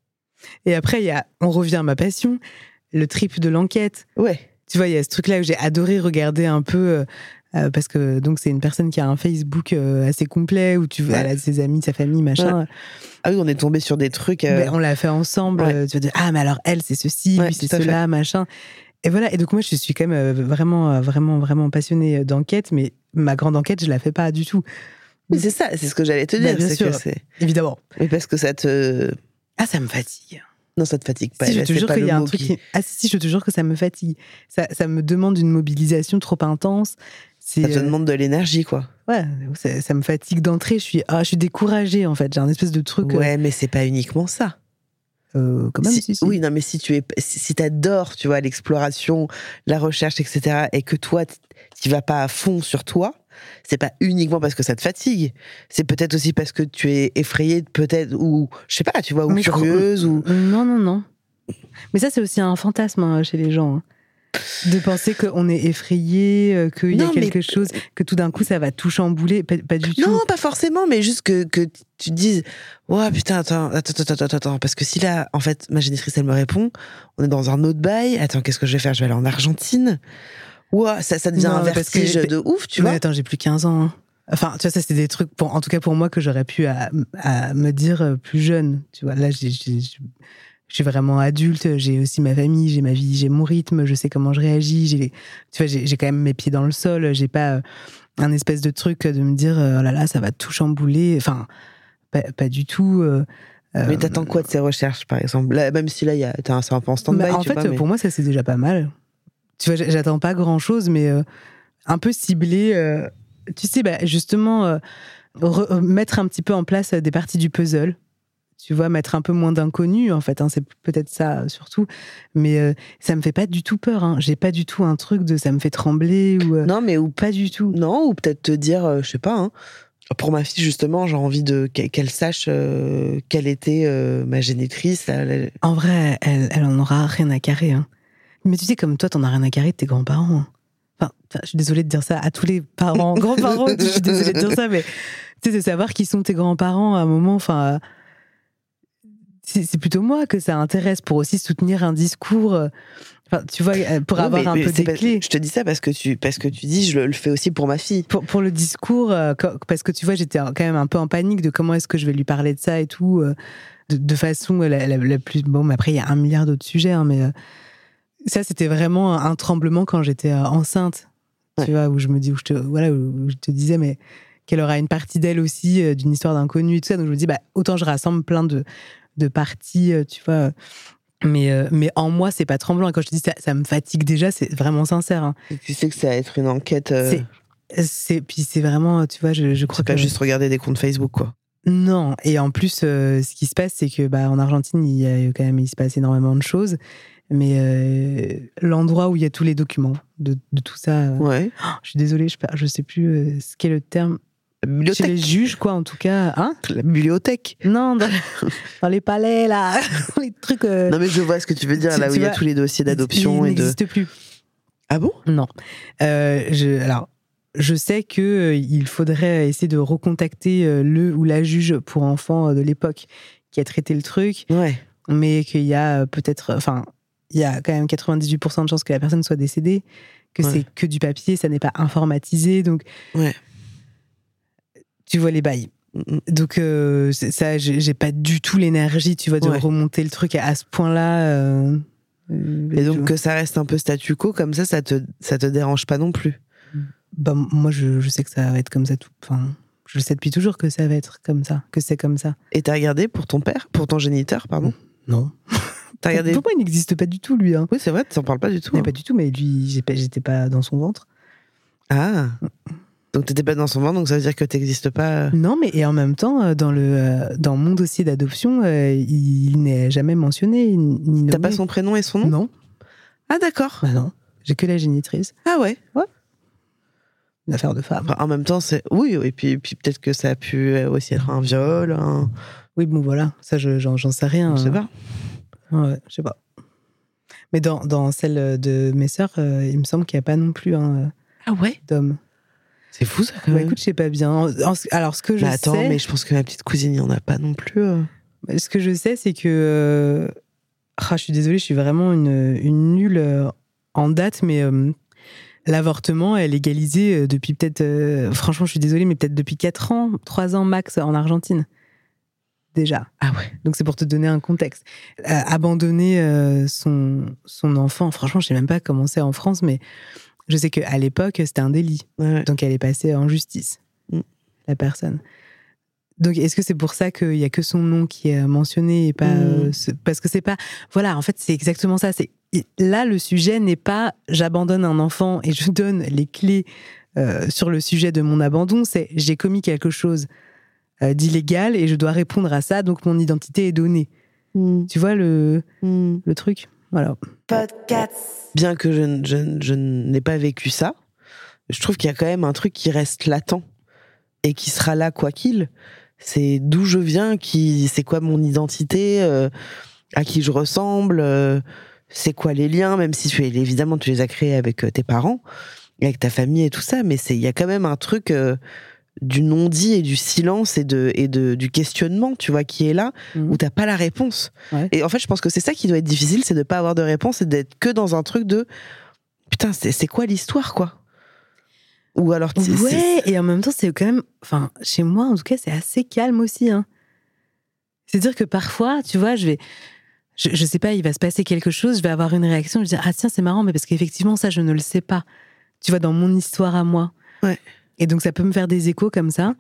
Et après, il y a, on revient à ma passion, le trip de l'enquête. ouais. Tu vois, il y a ce truc-là où j'ai adoré regarder un peu, euh, euh, parce que donc c'est une personne qui a un Facebook euh, assez complet, où tu vois, Ouais. elle a ses amis, sa famille, machin. Ouais. Ah oui, on est tombé sur des trucs. euh, Ben, on l'a fait ensemble. Ouais. euh, Tu vas dire, ah, mais alors elle, c'est ceci, Ouais, lui, c'est tout à cela, machin. Et voilà. Et donc, moi, je suis quand même euh, vraiment, euh, vraiment, vraiment passionnée d'enquête, mais ma grande enquête, je la fais pas du tout. Mais c'est ça, c'est ce que j'allais te Bah, dire. bien c'est sûr. que c'est. Évidemment. Mais parce que ça te. Ah, ça me fatigue. Non, ça te fatigue pas. Si, je là, te c'est jure pas qu'il le y a un mot truc qui- qui... Ah si, si, je te jure que ça me fatigue. Ça, ça me demande une mobilisation trop intense. C'est, Ça te euh, demande de l'énergie, quoi. Ouais, ça, ça me fatigue d'entrée. Je suis, ah, je suis découragée, en fait. J'ai un espèce de truc... Ouais, mais c'est pas uniquement ça. euh, euh, quand même, Si- si, si. Oui, non, mais si tu es, si, si t'adores, tu vois, l'exploration, la recherche, et cetera, et que toi, tu vas pas à fond sur toi, c'est pas uniquement parce que ça te fatigue. C'est peut-être aussi parce que tu es effrayée, peut-être, ou je sais pas, tu vois, ou Mais curieuse, ou. Non, non, non. Mais ça, c'est aussi un fantasme hein, chez les gens. hein. De penser qu'on est effrayé, euh, qu'il y a Non, mais- quelque chose, que tout d'un coup, ça va tout chambouler. Pas, pas du tout. Non, pas forcément, mais juste que, que tu te dises, ouais, putain, attends, attends, attends, attends, attends, parce que si là, en fait, ma génitrice, elle me répond, on est dans un autre bail, attends, qu'est-ce que je vais faire? Je vais aller en Argentine. Ouah, ça, ça devient Non, un mais parce que- vertige de ouf, tu Mais vois. attends, j'ai plus quinze ans. hein. Enfin, tu vois, ça, c'est des trucs, pour, en tout cas pour moi, que j'aurais pu à, à me dire euh, plus jeune. Tu vois, là, j'ai, j'ai- je suis vraiment adulte, j'ai aussi ma famille, j'ai ma vie, j'ai mon rythme, je sais comment je réagis. J'ai, tu vois, j'ai, j'ai quand même mes pieds dans le sol. J'ai pas euh, un espèce de truc de me dire, euh, oh là là, ça va tout chambouler. Enfin, pas, pas du tout. euh, Mais euh, t'attends quoi de ces recherches, par exemple? Là, même si là, il y a, t'es un, c'est un peu en stand-by, Bah, en tu fait, vois, mais- pour moi, ça c'est déjà pas mal. Tu vois, j'attends pas grand-chose, mais euh, un peu ciblé. euh, tu sais, bah, justement, euh, re- mettre un petit peu en place des parties du puzzle. Tu vois, mettre un peu moins d'inconnus, en fait. Hein, c'est peut-être ça, surtout. Mais euh, ça me fait pas du tout peur. Hein. J'ai pas du tout un truc de ça me fait trembler ou... euh, Non, mais ou pas du tout. Non, ou peut-être te dire, euh, je sais pas, hein, pour ma fille, justement, j'ai envie de qu'elle sache euh, quelle était euh, ma génitrice. là, là. En vrai, elle, elle en aura rien à carrer. Hein. Mais tu sais, comme toi, t'en as rien à carrer de tes grands-parents. hein. Enfin, enfin, je suis désolée de dire ça à tous les parents, grands-parents, je suis désolée de dire ça, mais tu sais, de savoir qui sont tes grands-parents à un moment, enfin, euh, c'est, c'est plutôt moi que ça intéresse pour aussi soutenir un discours, euh, enfin, tu vois, euh, pour Non, avoir mais- un mais peu c'est des pas- clés. Je te dis ça parce que tu, parce que tu dis, je le, le fais aussi pour ma fille. Pour, pour le discours, euh, co- parce que tu vois, j'étais quand même un peu en panique de comment est-ce que je vais lui parler de ça et tout, euh, de, de façon la, la- la plus... Bon, mais après, il y a un milliard d'autres sujets, hein, mais euh, ça, c'était vraiment un tremblement quand j'étais euh, enceinte, Ouais. tu vois, où je me dis, où je te, voilà, où je te disais, mais qu'elle aura une partie d'elle aussi, euh, d'une histoire d'inconnu et tout ça, donc je me dis, bah, autant je rassemble plein de, de parties, euh, tu vois... Mais, euh, mais en moi, c'est pas tremblant. Et quand je te dis ça, ça me fatigue déjà, c'est vraiment sincère. hein. Et tu sais que ça va être une enquête. euh, C'est, c'est, puis c'est vraiment, tu vois, je, je crois c'est pas que... juste regarder des comptes Facebook, quoi. Non, et en plus, euh, ce qui se passe, c'est que bah, en Argentine, il y a quand même, il se passe énormément de choses. Mais euh, l'endroit où il y a tous les documents de, de tout ça, euh, Ouais. oh, je suis désolée, je, je sais plus euh, ce qu'est le terme. La Chez bibliothèque. les juges, quoi, en tout cas. Hein La bibliothèque. Non, dans, dans les palais, là, les trucs. euh, Non, mais je vois ce que tu veux dire, Tu- là où tu il y a vois, tous les dossiers d'adoption il et de. n'existe plus. Ah bon? Non. Euh, je, alors, je sais que euh, il faudrait essayer de recontacter euh, le ou la juge pour enfants euh, de l'époque qui a traité le truc, Ouais. mais qu'il y a euh, peut-être, enfin, il y a quand même quatre-vingt-dix-huit pour cent de chances que la personne soit décédée, que Ouais. c'est que du papier, ça n'est pas informatisé, donc Ouais. tu vois les bails. Mm, mm. Donc euh, c'est- ça, j'ai j'ai pas du tout l'énergie, tu vois, de Ouais. remonter le truc à, à ce point-là. euh, euh, Et donc je- que ça reste un peu statu quo, comme ça, ça te, ça te dérange pas non plus. Bah, moi, je, je sais que ça va être comme ça tout. Enfin, je le sais depuis toujours que ça va être comme ça, que c'est comme ça. Et t'as regardé pour ton père, pour ton géniteur, pardon? Non. T'as regardé? Pour moi, il n'existe pas du tout, lui. Hein. Oui, c'est vrai, t'en parles pas du tout. Mais hein. pas du tout, mais lui, j'ai pas- j'étais pas dans son ventre. Ah. Donc t'étais pas dans son ventre, donc ça veut dire que t'existes pas. Non, mais et en même temps, euh, dans, le, euh, dans mon dossier d'adoption, euh, il, il n'est jamais mentionné, ni nommé. T'as pas son prénom et son nom? Non. Ah d'accord. Bah non. J'ai que la génitrice. Ah ouais. Une affaire de femme. Enfin, en même temps, c'est oui, et puis, puis peut-être que ça a pu aussi être un viol, un... Oui, bon, voilà. Ça, je, j'en, j'en sais rien. je sais hein. pas. Ouais, je sais pas. Mais dans, dans celle de mes sœurs, euh, il me semble qu'il n'y a pas non plus hein, ah ouais d'homme. C'est fou ça quand bah, même. Écoute, je sais pas bien. En, en, alors ce que je bah, attends, sais... mais je pense que ma petite cousine, il n'y en a pas non plus. Euh... Ce que je sais, c'est que... Euh... Oh, je suis désolée, je suis vraiment une, une nulle euh, en date, mais euh, l'avortement est légalisé euh, depuis peut-être... Euh, franchement, je suis désolée, mais peut-être depuis quatre ans, trois ans max en Argentine. Déjà. Ah ouais. Donc c'est pour te donner un contexte. Euh, abandonner euh, son, son enfant, franchement, je sais même pas comment c'est en France, mais je sais qu'à l'époque, c'était un délit. Ouais. Donc elle est passée en justice, mm. la personne. Donc est-ce que c'est pour ça qu'il y a que son nom qui est mentionné et pas mm. euh, ce... parce que c'est pas voilà, en fait c'est exactement ça. C'est là le sujet n'est pas j'abandonne un enfant et je donne les clés euh, sur le sujet de mon abandon. C'est j'ai commis quelque chose Euh, d'illégal et je dois répondre à ça, donc mon identité est donnée. Mm. Tu vois le, mm. le truc voilà. Podcast. Bien que je, je, je n'ai pas vécu ça, je trouve qu'il y a quand même un truc qui reste latent et qui sera là quoi qu'il. C'est d'où je viens, qui, c'est quoi mon identité, euh, à qui je ressemble, euh, c'est quoi les liens, même si tu, évidemment tu les as créés avec tes parents, avec ta famille et tout ça, mais il y a quand même un truc... Euh, du non-dit et du silence et, de, et de, du questionnement, tu vois, qui est là, mmh. où t'as pas la réponse. Ouais. Et en fait, je pense que c'est ça qui doit être difficile, c'est de pas avoir de réponse et d'être que dans un truc de putain, c'est, c'est quoi l'histoire, quoi? Ou alors... Ouais, c'est... et en même temps, c'est quand même... Enfin, chez moi, en tout cas, c'est assez calme aussi. Hein. C'est-à-dire que parfois, tu vois, je vais... Je, je sais pas, il va se passer quelque chose, je vais avoir une réaction, je vais dire, ah tiens, c'est marrant, mais parce qu'effectivement, ça, je ne le sais pas. Tu vois, dans mon histoire à moi. Ouais. Et donc, ça peut me faire des échos comme ça.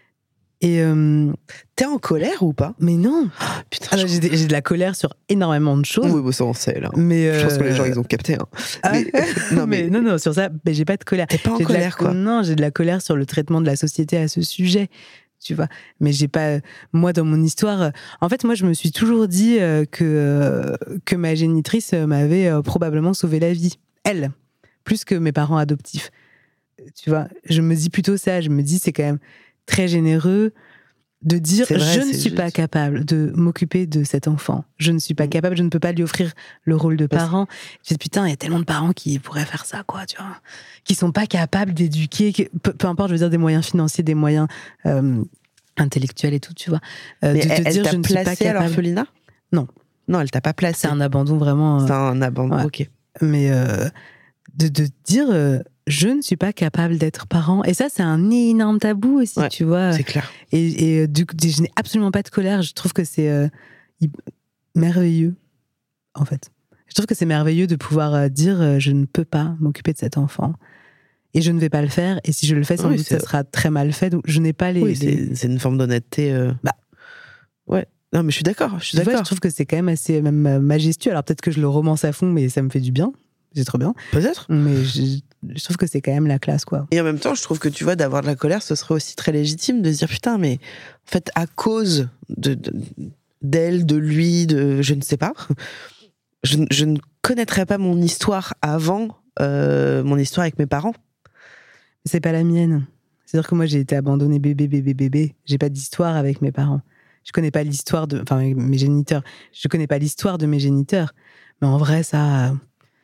Et euh... t'es en colère ou pas? Mais non. Oh, putain, Alors, j'ai, de, j'ai de la colère sur énormément de choses. Oui, bah, ça on sait là. Mais euh... je pense que les gens ils ont capté. Hein. Ah, mais, non, mais... mais non, non, sur ça, ben, j'ai pas de colère. T'es pas en j'ai colère la... quoi? Non, j'ai de la colère sur le traitement de la société à ce sujet. Tu vois. Mais j'ai pas. Moi, dans mon histoire, en fait, moi, je me suis toujours dit euh, que euh, que ma génitrice m'avait euh, probablement sauvé la vie. Elle, plus que mes parents adoptifs. Tu vois, je me dis plutôt ça, je me dis c'est quand même très généreux de dire vrai, je ne suis juste. pas capable de m'occuper de cet enfant, je ne suis pas mmh. capable, je ne peux pas lui offrir le rôle de parent. Je dis putain, il y a tellement de parents qui pourraient faire ça, quoi, tu vois, qui sont pas capables d'éduquer, que, peu, peu importe, je veux dire des moyens financiers, des moyens euh, intellectuels et tout, tu vois. Euh, Mais de elle, te dire je ne suis pas capable. À l'orphelinat ? Non, non, elle t'a pas placé. C'est un abandon vraiment. Euh, c'est un abandon, ouais. Ok. Mais euh, de de dire euh, je ne suis pas capable d'être parent. Et ça, c'est un énorme tabou aussi, ouais, tu vois. C'est clair. Et, et du coup, je n'ai absolument pas de colère. Je trouve que c'est euh, merveilleux, en fait. Je trouve que c'est merveilleux de pouvoir euh, dire euh, je ne peux pas m'occuper de cet enfant. Et je ne vais pas le faire. Et si je le fais, sans oui, doute, ça sera très mal fait. Donc, je n'ai pas les... Oui, les... C'est, c'est une forme d'honnêteté. Euh... Bah. Ouais. Non, mais je suis d'accord. Je suis d'accord. Vois, je trouve que c'est quand même assez même majestueux. Alors, peut-être que je le romance à fond, mais ça me fait du bien. C'est trop bien. Peut-être. Mais je, je trouve que c'est quand même la classe, quoi. Et en même temps, je trouve que, tu vois, d'avoir de la colère, ce serait aussi très légitime de se dire, putain, mais en fait, à cause de, de, d'elle, de lui, de je ne sais pas, je, je ne connaîtrais pas mon histoire avant euh, mon histoire avec mes parents. C'est pas la mienne. C'est-à-dire que moi, j'ai été abandonnée bébé, bébé, bébé. J'ai pas d'histoire avec mes parents. Je connais pas l'histoire de... Enfin, mes géniteurs. Je connais pas l'histoire de mes géniteurs. Mais en vrai, ça...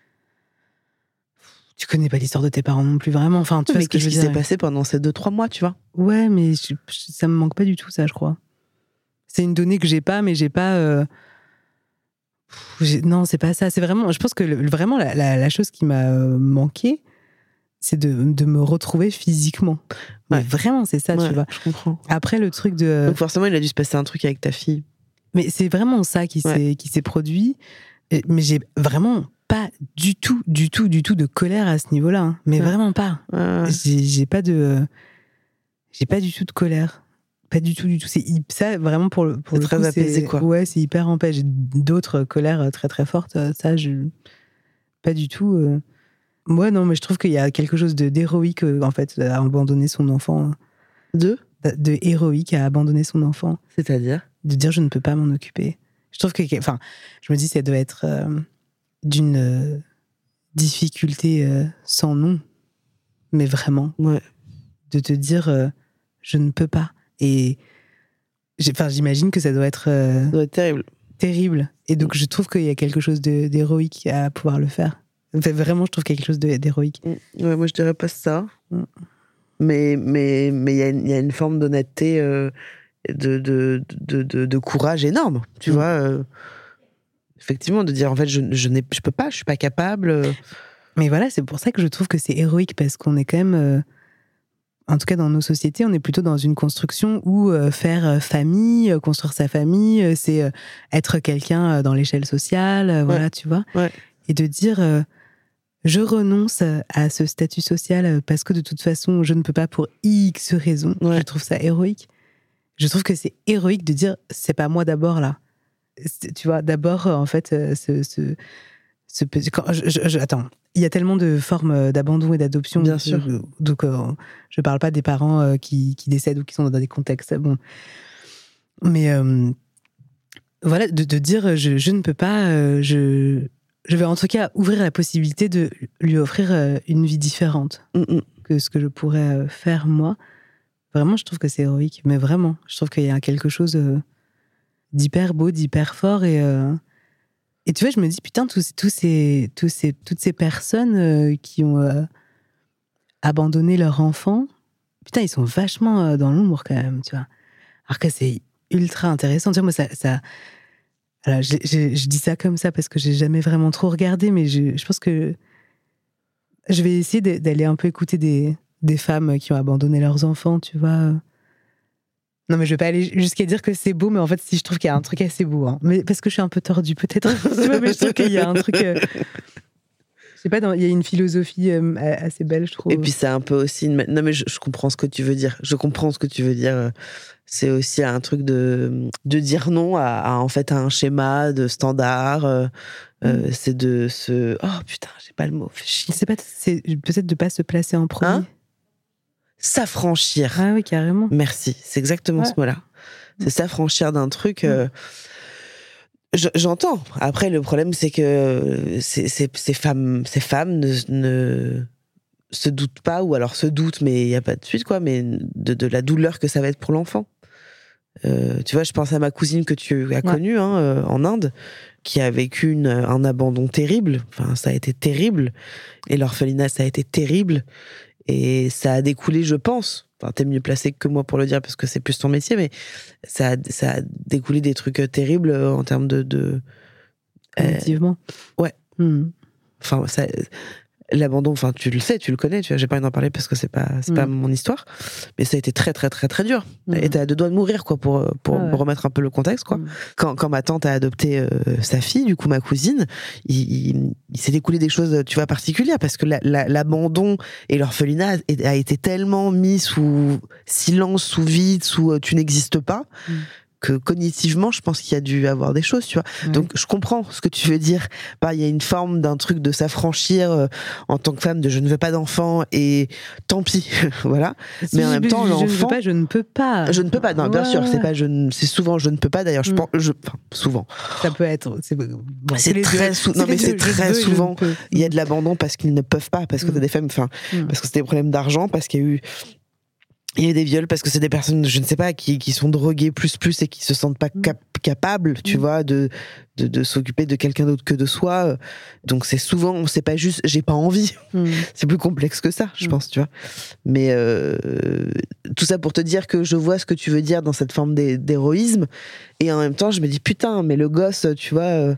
Tu connais pas l'histoire de tes parents non plus, vraiment. Enfin, tu mais vois ce que qu'est-ce je qui veux dire, s'est passé pendant ces deux, trois mois, tu vois? Ouais, mais je, ça me manque pas du tout, ça, je crois. C'est une donnée que j'ai pas, mais j'ai pas... Euh... J'ai... Non, c'est pas ça. C'est vraiment... Je pense que le, vraiment, la, la, la chose qui m'a manqué, c'est de, de me retrouver physiquement. Ouais. Mais vraiment, c'est ça, ouais, tu vois. Je comprends. Après, le truc de... Donc forcément, il a dû se passer un truc avec ta fille. Mais c'est vraiment ça qui, ouais. s'est, qui s'est produit. Mais j'ai vraiment... pas du tout, du tout, du tout de colère à ce niveau-là, hein. Mais ouais. vraiment pas. Ouais. J'ai, j'ai pas de, j'ai pas du tout de colère, pas du tout, du tout. C'est ça vraiment pour le, pour c'est le très coup, apaisé, c'est, quoi. Ouais, c'est hyper apaisé. J'ai d'autres colères très très fortes. Ça, je, pas du tout. Euh... Ouais, non, mais je trouve qu'il y a quelque chose de d'héroïque en fait à abandonner son enfant. De, de, de héroïque à abandonner son enfant. C'est-à-dire de dire je ne peux pas m'en occuper. Je trouve que, enfin, je me dis ça doit être euh, d'une euh, difficulté euh, sans nom, mais vraiment, ouais. de te dire euh, je ne peux pas. Et enfin, j'imagine que ça doit être, euh, ça doit être terrible. terrible. Et donc, je trouve qu'il y a quelque chose de, d'héroïque à pouvoir le faire. Enfin, vraiment, je trouve qu'il y a quelque chose de, d'héroïque. Ouais, moi, je dirais pas ça. Mm. Mais mais mais il y a une, y a une forme d'honnêteté, euh, de, de, de, de, de courage énorme, tu mm. vois. Euh, effectivement, de dire, en fait, je, je, n'ai, je peux pas, je suis pas capable. Mais voilà, c'est pour ça que je trouve que c'est héroïque, parce qu'on est quand même... Euh, en tout cas, dans nos sociétés, on est plutôt dans une construction où euh, faire euh, famille, euh, construire sa famille, euh, c'est euh, être quelqu'un euh, dans l'échelle sociale, euh, ouais. voilà, tu vois. Ouais. Et de dire, euh, je renonce à ce statut social euh, parce que de toute façon, je ne peux pas pour X raisons. Ouais. Je trouve ça héroïque. Je trouve que c'est héroïque de dire, c'est pas moi d'abord, là. C'est, tu vois, d'abord, euh, en fait, euh, ce... ce, ce quand, je, je, je, attends, il y a tellement de formes d'abandon et d'adoption. Bien sûr. Euh, donc, euh, je parle pas des parents euh, qui, qui décèdent ou qui sont dans des contextes. Bon. Mais euh, voilà, de, de dire je, je ne peux pas, euh, je, je vais en tout cas ouvrir la possibilité de lui offrir euh, une vie différente mm-hmm. que ce que je pourrais euh, faire moi. Vraiment, je trouve que c'est héroïque. Mais vraiment, je trouve qu'il y a quelque chose euh, d'hyper beau, d'hyper fort et. Euh, Et tu vois, je me dis, putain, tous, tous ces, tous ces, toutes ces personnes euh, qui ont euh, abandonné leur enfant, putain, ils sont vachement euh, dans l'ombre quand même, tu vois. Alors que c'est ultra intéressant. Tu vois, moi, ça... ça alors, je, je, je dis ça comme ça parce que j'ai jamais vraiment trop regardé, mais je, je pense que je vais essayer d'aller un peu écouter des, des femmes qui ont abandonné leurs enfants, tu vois. Non, mais je vais pas aller jusqu'à dire que c'est beau, mais en fait, si je trouve qu'il y a un truc assez beau, hein. Mais parce que je suis un peu tordue, peut-être. Tu vois, mais je trouve qu'il y a un truc. Euh... Je sais pas, dans... il y a une philosophie euh, assez belle, je trouve. Et puis, c'est un peu aussi. Une... Non, mais je, je comprends ce que tu veux dire. Je comprends ce que tu veux dire. C'est aussi un truc de, de dire non à, à, en fait, à un schéma de standard. Euh, mm. euh, c'est de se. Oh putain, j'ai pas le mot. C'est pas, c'est peut-être de pas se placer en premier. Hein, s'affranchir. Ah oui, carrément. Merci, c'est exactement ouais. ce mot-là. C'est s'affranchir d'un truc. Euh, je, j'entends. Après, le problème, c'est que ces, ces, ces femmes, ces femmes ne, ne se doutent pas, ou alors se doutent, mais il n'y a pas de suite, quoi, mais de, de la douleur que ça va être pour l'enfant. Euh, tu vois, je pense à ma cousine que tu as connue ouais. hein, euh, en Inde, qui a vécu une, un abandon terrible. Enfin, ça a été terrible. Et l'orphelinat, ça a été terrible. Et ça a découlé, je pense, enfin, t'es mieux placé que moi pour le dire parce que c'est plus ton métier, mais ça a, ça a découlé des trucs terribles en termes de... de Effectivement. Euh, ouais. Mm. Enfin, ça, l'abandon, enfin, tu le sais, tu le connais, tu vois, j'ai pas envie d'en parler parce que c'est pas, c'est mm. pas mon histoire, mais ça a été très, très, très, très dur. Mm. Et t'as deux doigts de mourir, quoi, pour, pour ah ouais. remettre un peu le contexte, quoi. Mm. Quand, quand ma tante a adopté euh, sa fille, du coup, ma cousine, il, il, il s'est découlé des choses, tu vois, particulières, parce que la, la, l'abandon et l'orphelinat a été tellement mis sous silence, sous vide, sous euh, tu n'existes pas, mm. que cognitivement, je pense qu'il y a dû avoir des choses, tu vois. Oui. Donc, je comprends ce que tu veux dire. Bah, il y a une forme d'un truc de s'affranchir euh, en tant que femme, de je ne veux pas d'enfant et tant pis, voilà. Si mais en même temps, je, l'enfant... Je ne veux pas, je ne peux pas. Je ne peux pas, non, ouais. bien sûr, c'est pas, je ne, c'est souvent je ne peux pas, d'ailleurs, je mm. pense, je, enfin, souvent. Ça peut être, c'est, bon, c'est, c'est très, sou... non, mais c'est très veux, souvent, il y a de l'abandon parce qu'ils ne peuvent pas, parce que mm. t'as des femmes, enfin, mm. parce que c'est des problèmes d'argent, parce qu'il y a eu Il y a des viols parce que c'est des personnes, je ne sais pas, qui, qui sont droguées plus plus et qui se sentent pas cap- capables, tu mmh. vois, de, de, de s'occuper de quelqu'un d'autre que de soi. Donc c'est souvent, c'est pas juste, j'ai pas envie. Mmh. C'est plus complexe que ça, je mmh. pense, tu vois. Mais euh, tout ça pour te dire que je vois ce que tu veux dire dans cette forme d'hé- d'héroïsme. Et en même temps, je me dis, putain, mais le gosse, tu vois, euh,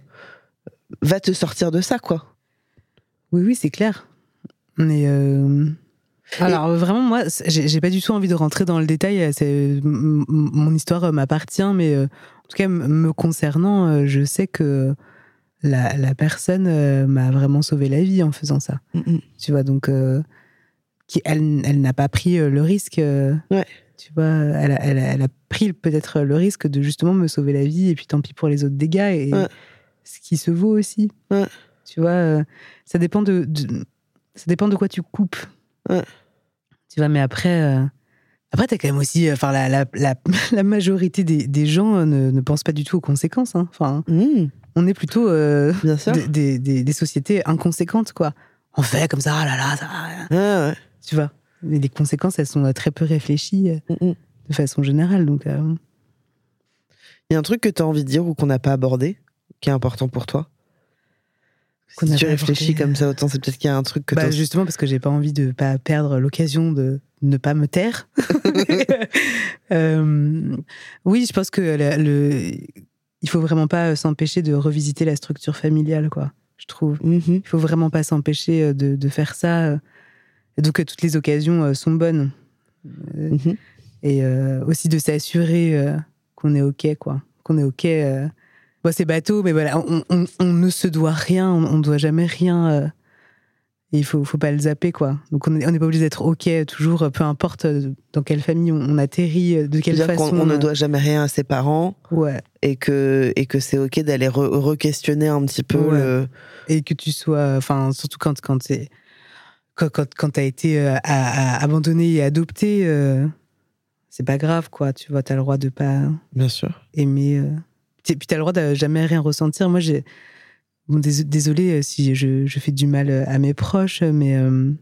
va te sortir de ça, quoi. Oui, oui, c'est clair. Mais... Euh... Alors et... vraiment moi j'ai, j'ai pas du tout envie de rentrer dans le détail, c'est, m- mon histoire m'appartient, mais euh, en tout cas m- me concernant euh, je sais que la, la personne euh, m'a vraiment sauvé la vie en faisant ça. Mm-hmm. Tu vois, donc euh, qui, elle, elle n'a pas pris euh, le risque euh, ouais. tu vois, elle a, elle, a, elle a pris peut-être le risque de justement me sauver la vie et puis tant pis pour les autres dégâts et ouais. ce qui se vaut aussi. Ouais. Tu vois, euh, ça dépend de, de ça dépend de quoi tu coupes. Ouais. Tu vois, mais après, euh, après t'as quand même aussi, enfin, la, la, la, la majorité des, des gens ne, ne pensent pas du tout aux conséquences. Hein. Enfin, mmh. on est plutôt euh, des, des, des sociétés inconséquentes, quoi. On fait comme ça, ah là là, ça. Ah ouais. Tu vois, mais les conséquences, elles sont très peu réfléchies mmh. de façon générale, donc. Euh... Il y a un truc que tu as envie de dire ou qu'on n'a pas abordé, qui est important pour toi? Qu'on si tu réfléchis abordé... comme ça, autant c'est peut-être qu'il y a un truc que bah, justement, parce que j'ai pas envie de pas perdre l'occasion de ne pas me taire. euh, oui, je pense que le, le, il faut vraiment pas s'empêcher de revisiter la structure familiale, quoi, je trouve. Mm-hmm. Il faut vraiment pas s'empêcher de, de faire ça. Et donc, toutes les occasions sont bonnes. Mm-hmm. Et euh, aussi de s'assurer euh, qu'on est OK, quoi. Qu'on est OK. Euh... Bon, c'est bateau, mais voilà, on, on, on ne se doit rien, on ne doit jamais rien. Euh... Et il faut, faut pas le zapper, quoi. Donc, on n'est on est pas obligé d'être OK toujours, peu importe dans quelle famille on, on atterrit, de quelle façon. façon. On, on ne doit jamais rien à ses parents. Ouais. Et que, et que c'est OK d'aller re, re-questionner un petit peu. Ouais. Le... Et que tu sois. Enfin, surtout quand, quand tu quand, quand, quand t'as été euh, à, à abandonné et adopté, euh, c'est pas grave, quoi. Tu vois, t'as le droit de pas. Bien sûr. Aimer. Euh... Et puis t'as le droit de jamais rien ressentir. Moi, j'ai. Bon, désolée si je, je fais du mal à mes proches, mais euh,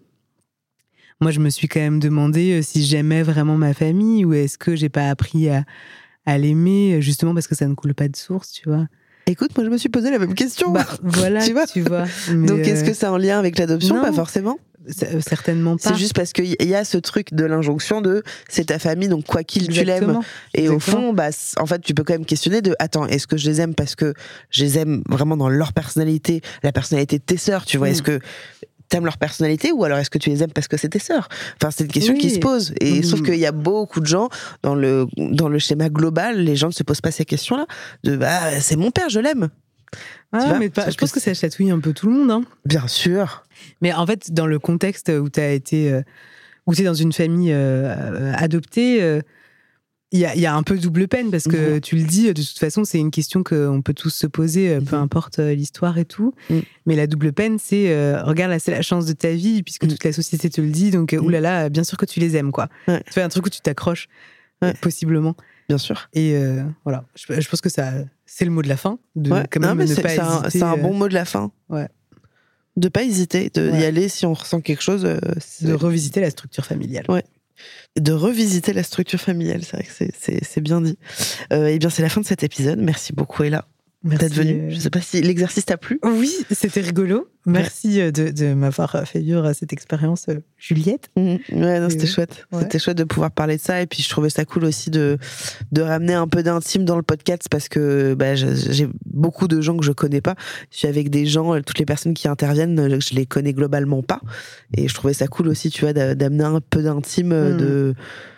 moi, je me suis quand même demandé si j'aimais vraiment ma famille ou est-ce que j'ai pas appris à, à l'aimer, justement parce que ça ne coule pas de source, tu vois. Écoute, moi, je me suis posé la même question. Bah, voilà, tu vois. Tu vois mais Donc, est-ce que c'est en lien avec l'adoption? Non, pas forcément. C'est, certainement pas. C'est juste parce qu'il y a ce truc de l'injonction de c'est ta famille, donc quoi qu'il tu l'aimes. Et Exactement. Au fond, bah, en fait, tu peux quand même questionner de attends, est-ce que je les aime parce que je les aime vraiment dans leur personnalité, la personnalité de tes sœurs, tu vois, mmh. Est-ce que t'aimes leur personnalité ou alors est-ce que tu les aimes parce que c'est tes sœurs? Enfin, c'est une question oui. qui se pose. Et mmh. sauf qu'il y a beaucoup de gens dans le, dans le schéma global, les gens ne se posent pas ces questions-là. De bah, c'est mon père, je l'aime. Ah, mais pas, je pense que ça chatouille un peu tout le monde. Hein. Bien sûr. Mais en fait, dans le contexte où tu as été, euh, où tu es dans une famille euh, adoptée, il euh, y, a, y a un peu double peine parce que mmh. tu le dis, de toute façon, c'est une question qu'on peut tous se poser, euh, mmh. peu importe euh, l'histoire et tout. Mmh. Mais la double peine, c'est euh, regarde, là, c'est la chance de ta vie puisque mmh. toute la société te le dit. Donc, euh, mmh. oulala, bien sûr que tu les aimes, quoi. Ouais. Tu fais un truc où tu t'accroches, ouais. possiblement. Bien sûr. Et euh, voilà, je, je pense que ça, c'est le mot de la fin. De ouais. quand même non, mais ne c'est, pas c'est, un, c'est un bon mot de la fin. Ouais. De pas hésiter, de ouais. y aller si on ressent quelque chose. Euh, de revisiter la structure familiale. Ouais. De revisiter la structure familiale, c'est vrai que c'est, c'est, c'est bien dit. Euh, et bien, c'est la fin de cet épisode. Merci beaucoup, Ella. Merci d'être venue. Je sais pas si l'exercice t'a plu. Oui, c'était rigolo. Merci ouais. de, de m'avoir fait vivre cette expérience, Juliette. Mmh. Ouais, non, c'était et chouette. Ouais. C'était chouette de pouvoir parler de ça. Et puis, je trouvais ça cool aussi de, de ramener un peu d'intime dans le podcast parce que bah, j'ai beaucoup de gens que je connais pas. Je suis avec des gens, toutes les personnes qui interviennent, je les connais globalement pas. Et je trouvais ça cool aussi, tu vois, d'amener un peu d'intime mmh. de...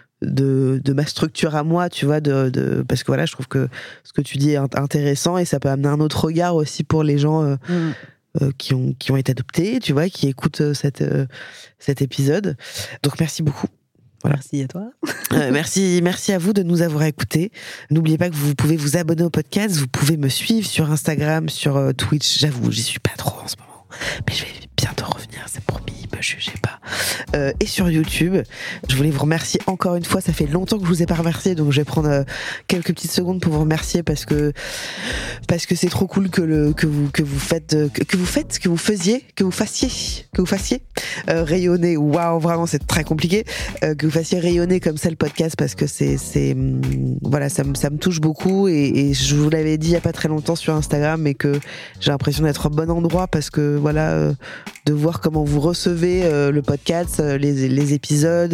De, de ma structure à moi, tu vois, de, de, parce que voilà, je trouve que ce que tu dis est intéressant et ça peut amener un autre regard aussi pour les gens euh, mmh. euh, qui, ont, qui ont été adoptés, tu vois, qui écoutent cette, euh, cet épisode. Donc merci beaucoup. Voilà. Merci à toi. euh, merci, merci à vous de nous avoir écoutés. N'oubliez pas que vous pouvez vous abonner au podcast, vous pouvez me suivre sur Instagram, sur euh, Twitch. J'avoue, j'y suis pas trop en ce moment, mais je vais bientôt revenir, c'est promis. Me jugez pas. Euh, et sur YouTube, je voulais vous remercier encore une fois. Ça fait longtemps que je vous ai pas remercié, donc je vais prendre euh, quelques petites secondes pour vous remercier parce que parce que c'est trop cool que le que vous que vous faites euh, que, que vous faites que vous faisiez que vous fassiez que vous fassiez euh, rayonner. Waouh, vraiment c'est très compliqué euh, que vous fassiez rayonner comme ça le podcast parce que c'est c'est hum, voilà ça me ça me touche beaucoup et, et je vous l'avais dit il y a pas très longtemps sur Instagram, mais que j'ai l'impression d'être au bon endroit parce que voilà euh, de voir comment vous recevez euh, le podcast, euh, les, les épisodes,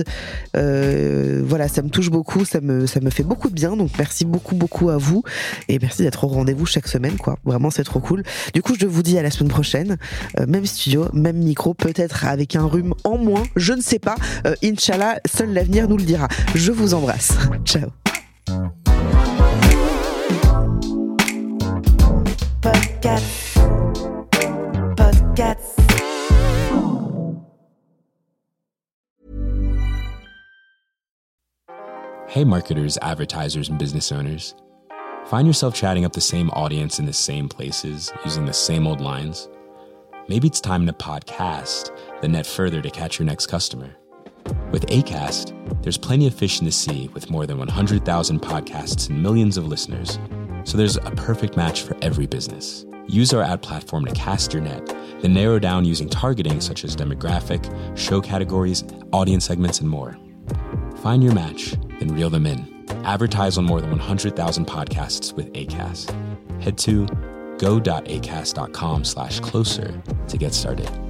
euh, voilà, ça me touche beaucoup, ça me, ça me fait beaucoup de bien, donc merci beaucoup beaucoup à vous et merci d'être au rendez-vous chaque semaine, quoi. Vraiment c'est trop cool. Du coup je vous dis à la semaine prochaine, euh, même studio, même micro, peut-être avec un rhume en moins, je ne sais pas, euh, Inch'Allah, seul l'avenir nous le dira. Je vous embrasse, ciao. Podcast. Podcast. Hey marketers, advertisers, and business owners. Find yourself chatting up the same audience in the same places, using the same old lines? Maybe it's time to podcast, then net further to catch your next customer. With Acast, there's plenty of fish in the sea with more than one hundred thousand podcasts and millions of listeners. So there's a perfect match for every business. Use our ad platform to cast your net, then narrow down using targeting such as demographic, show categories, audience segments, and more. Find your match, then reel them in. Advertise on more than one hundred thousand podcasts with Acast. Head to go.acast.com slash closer to get started.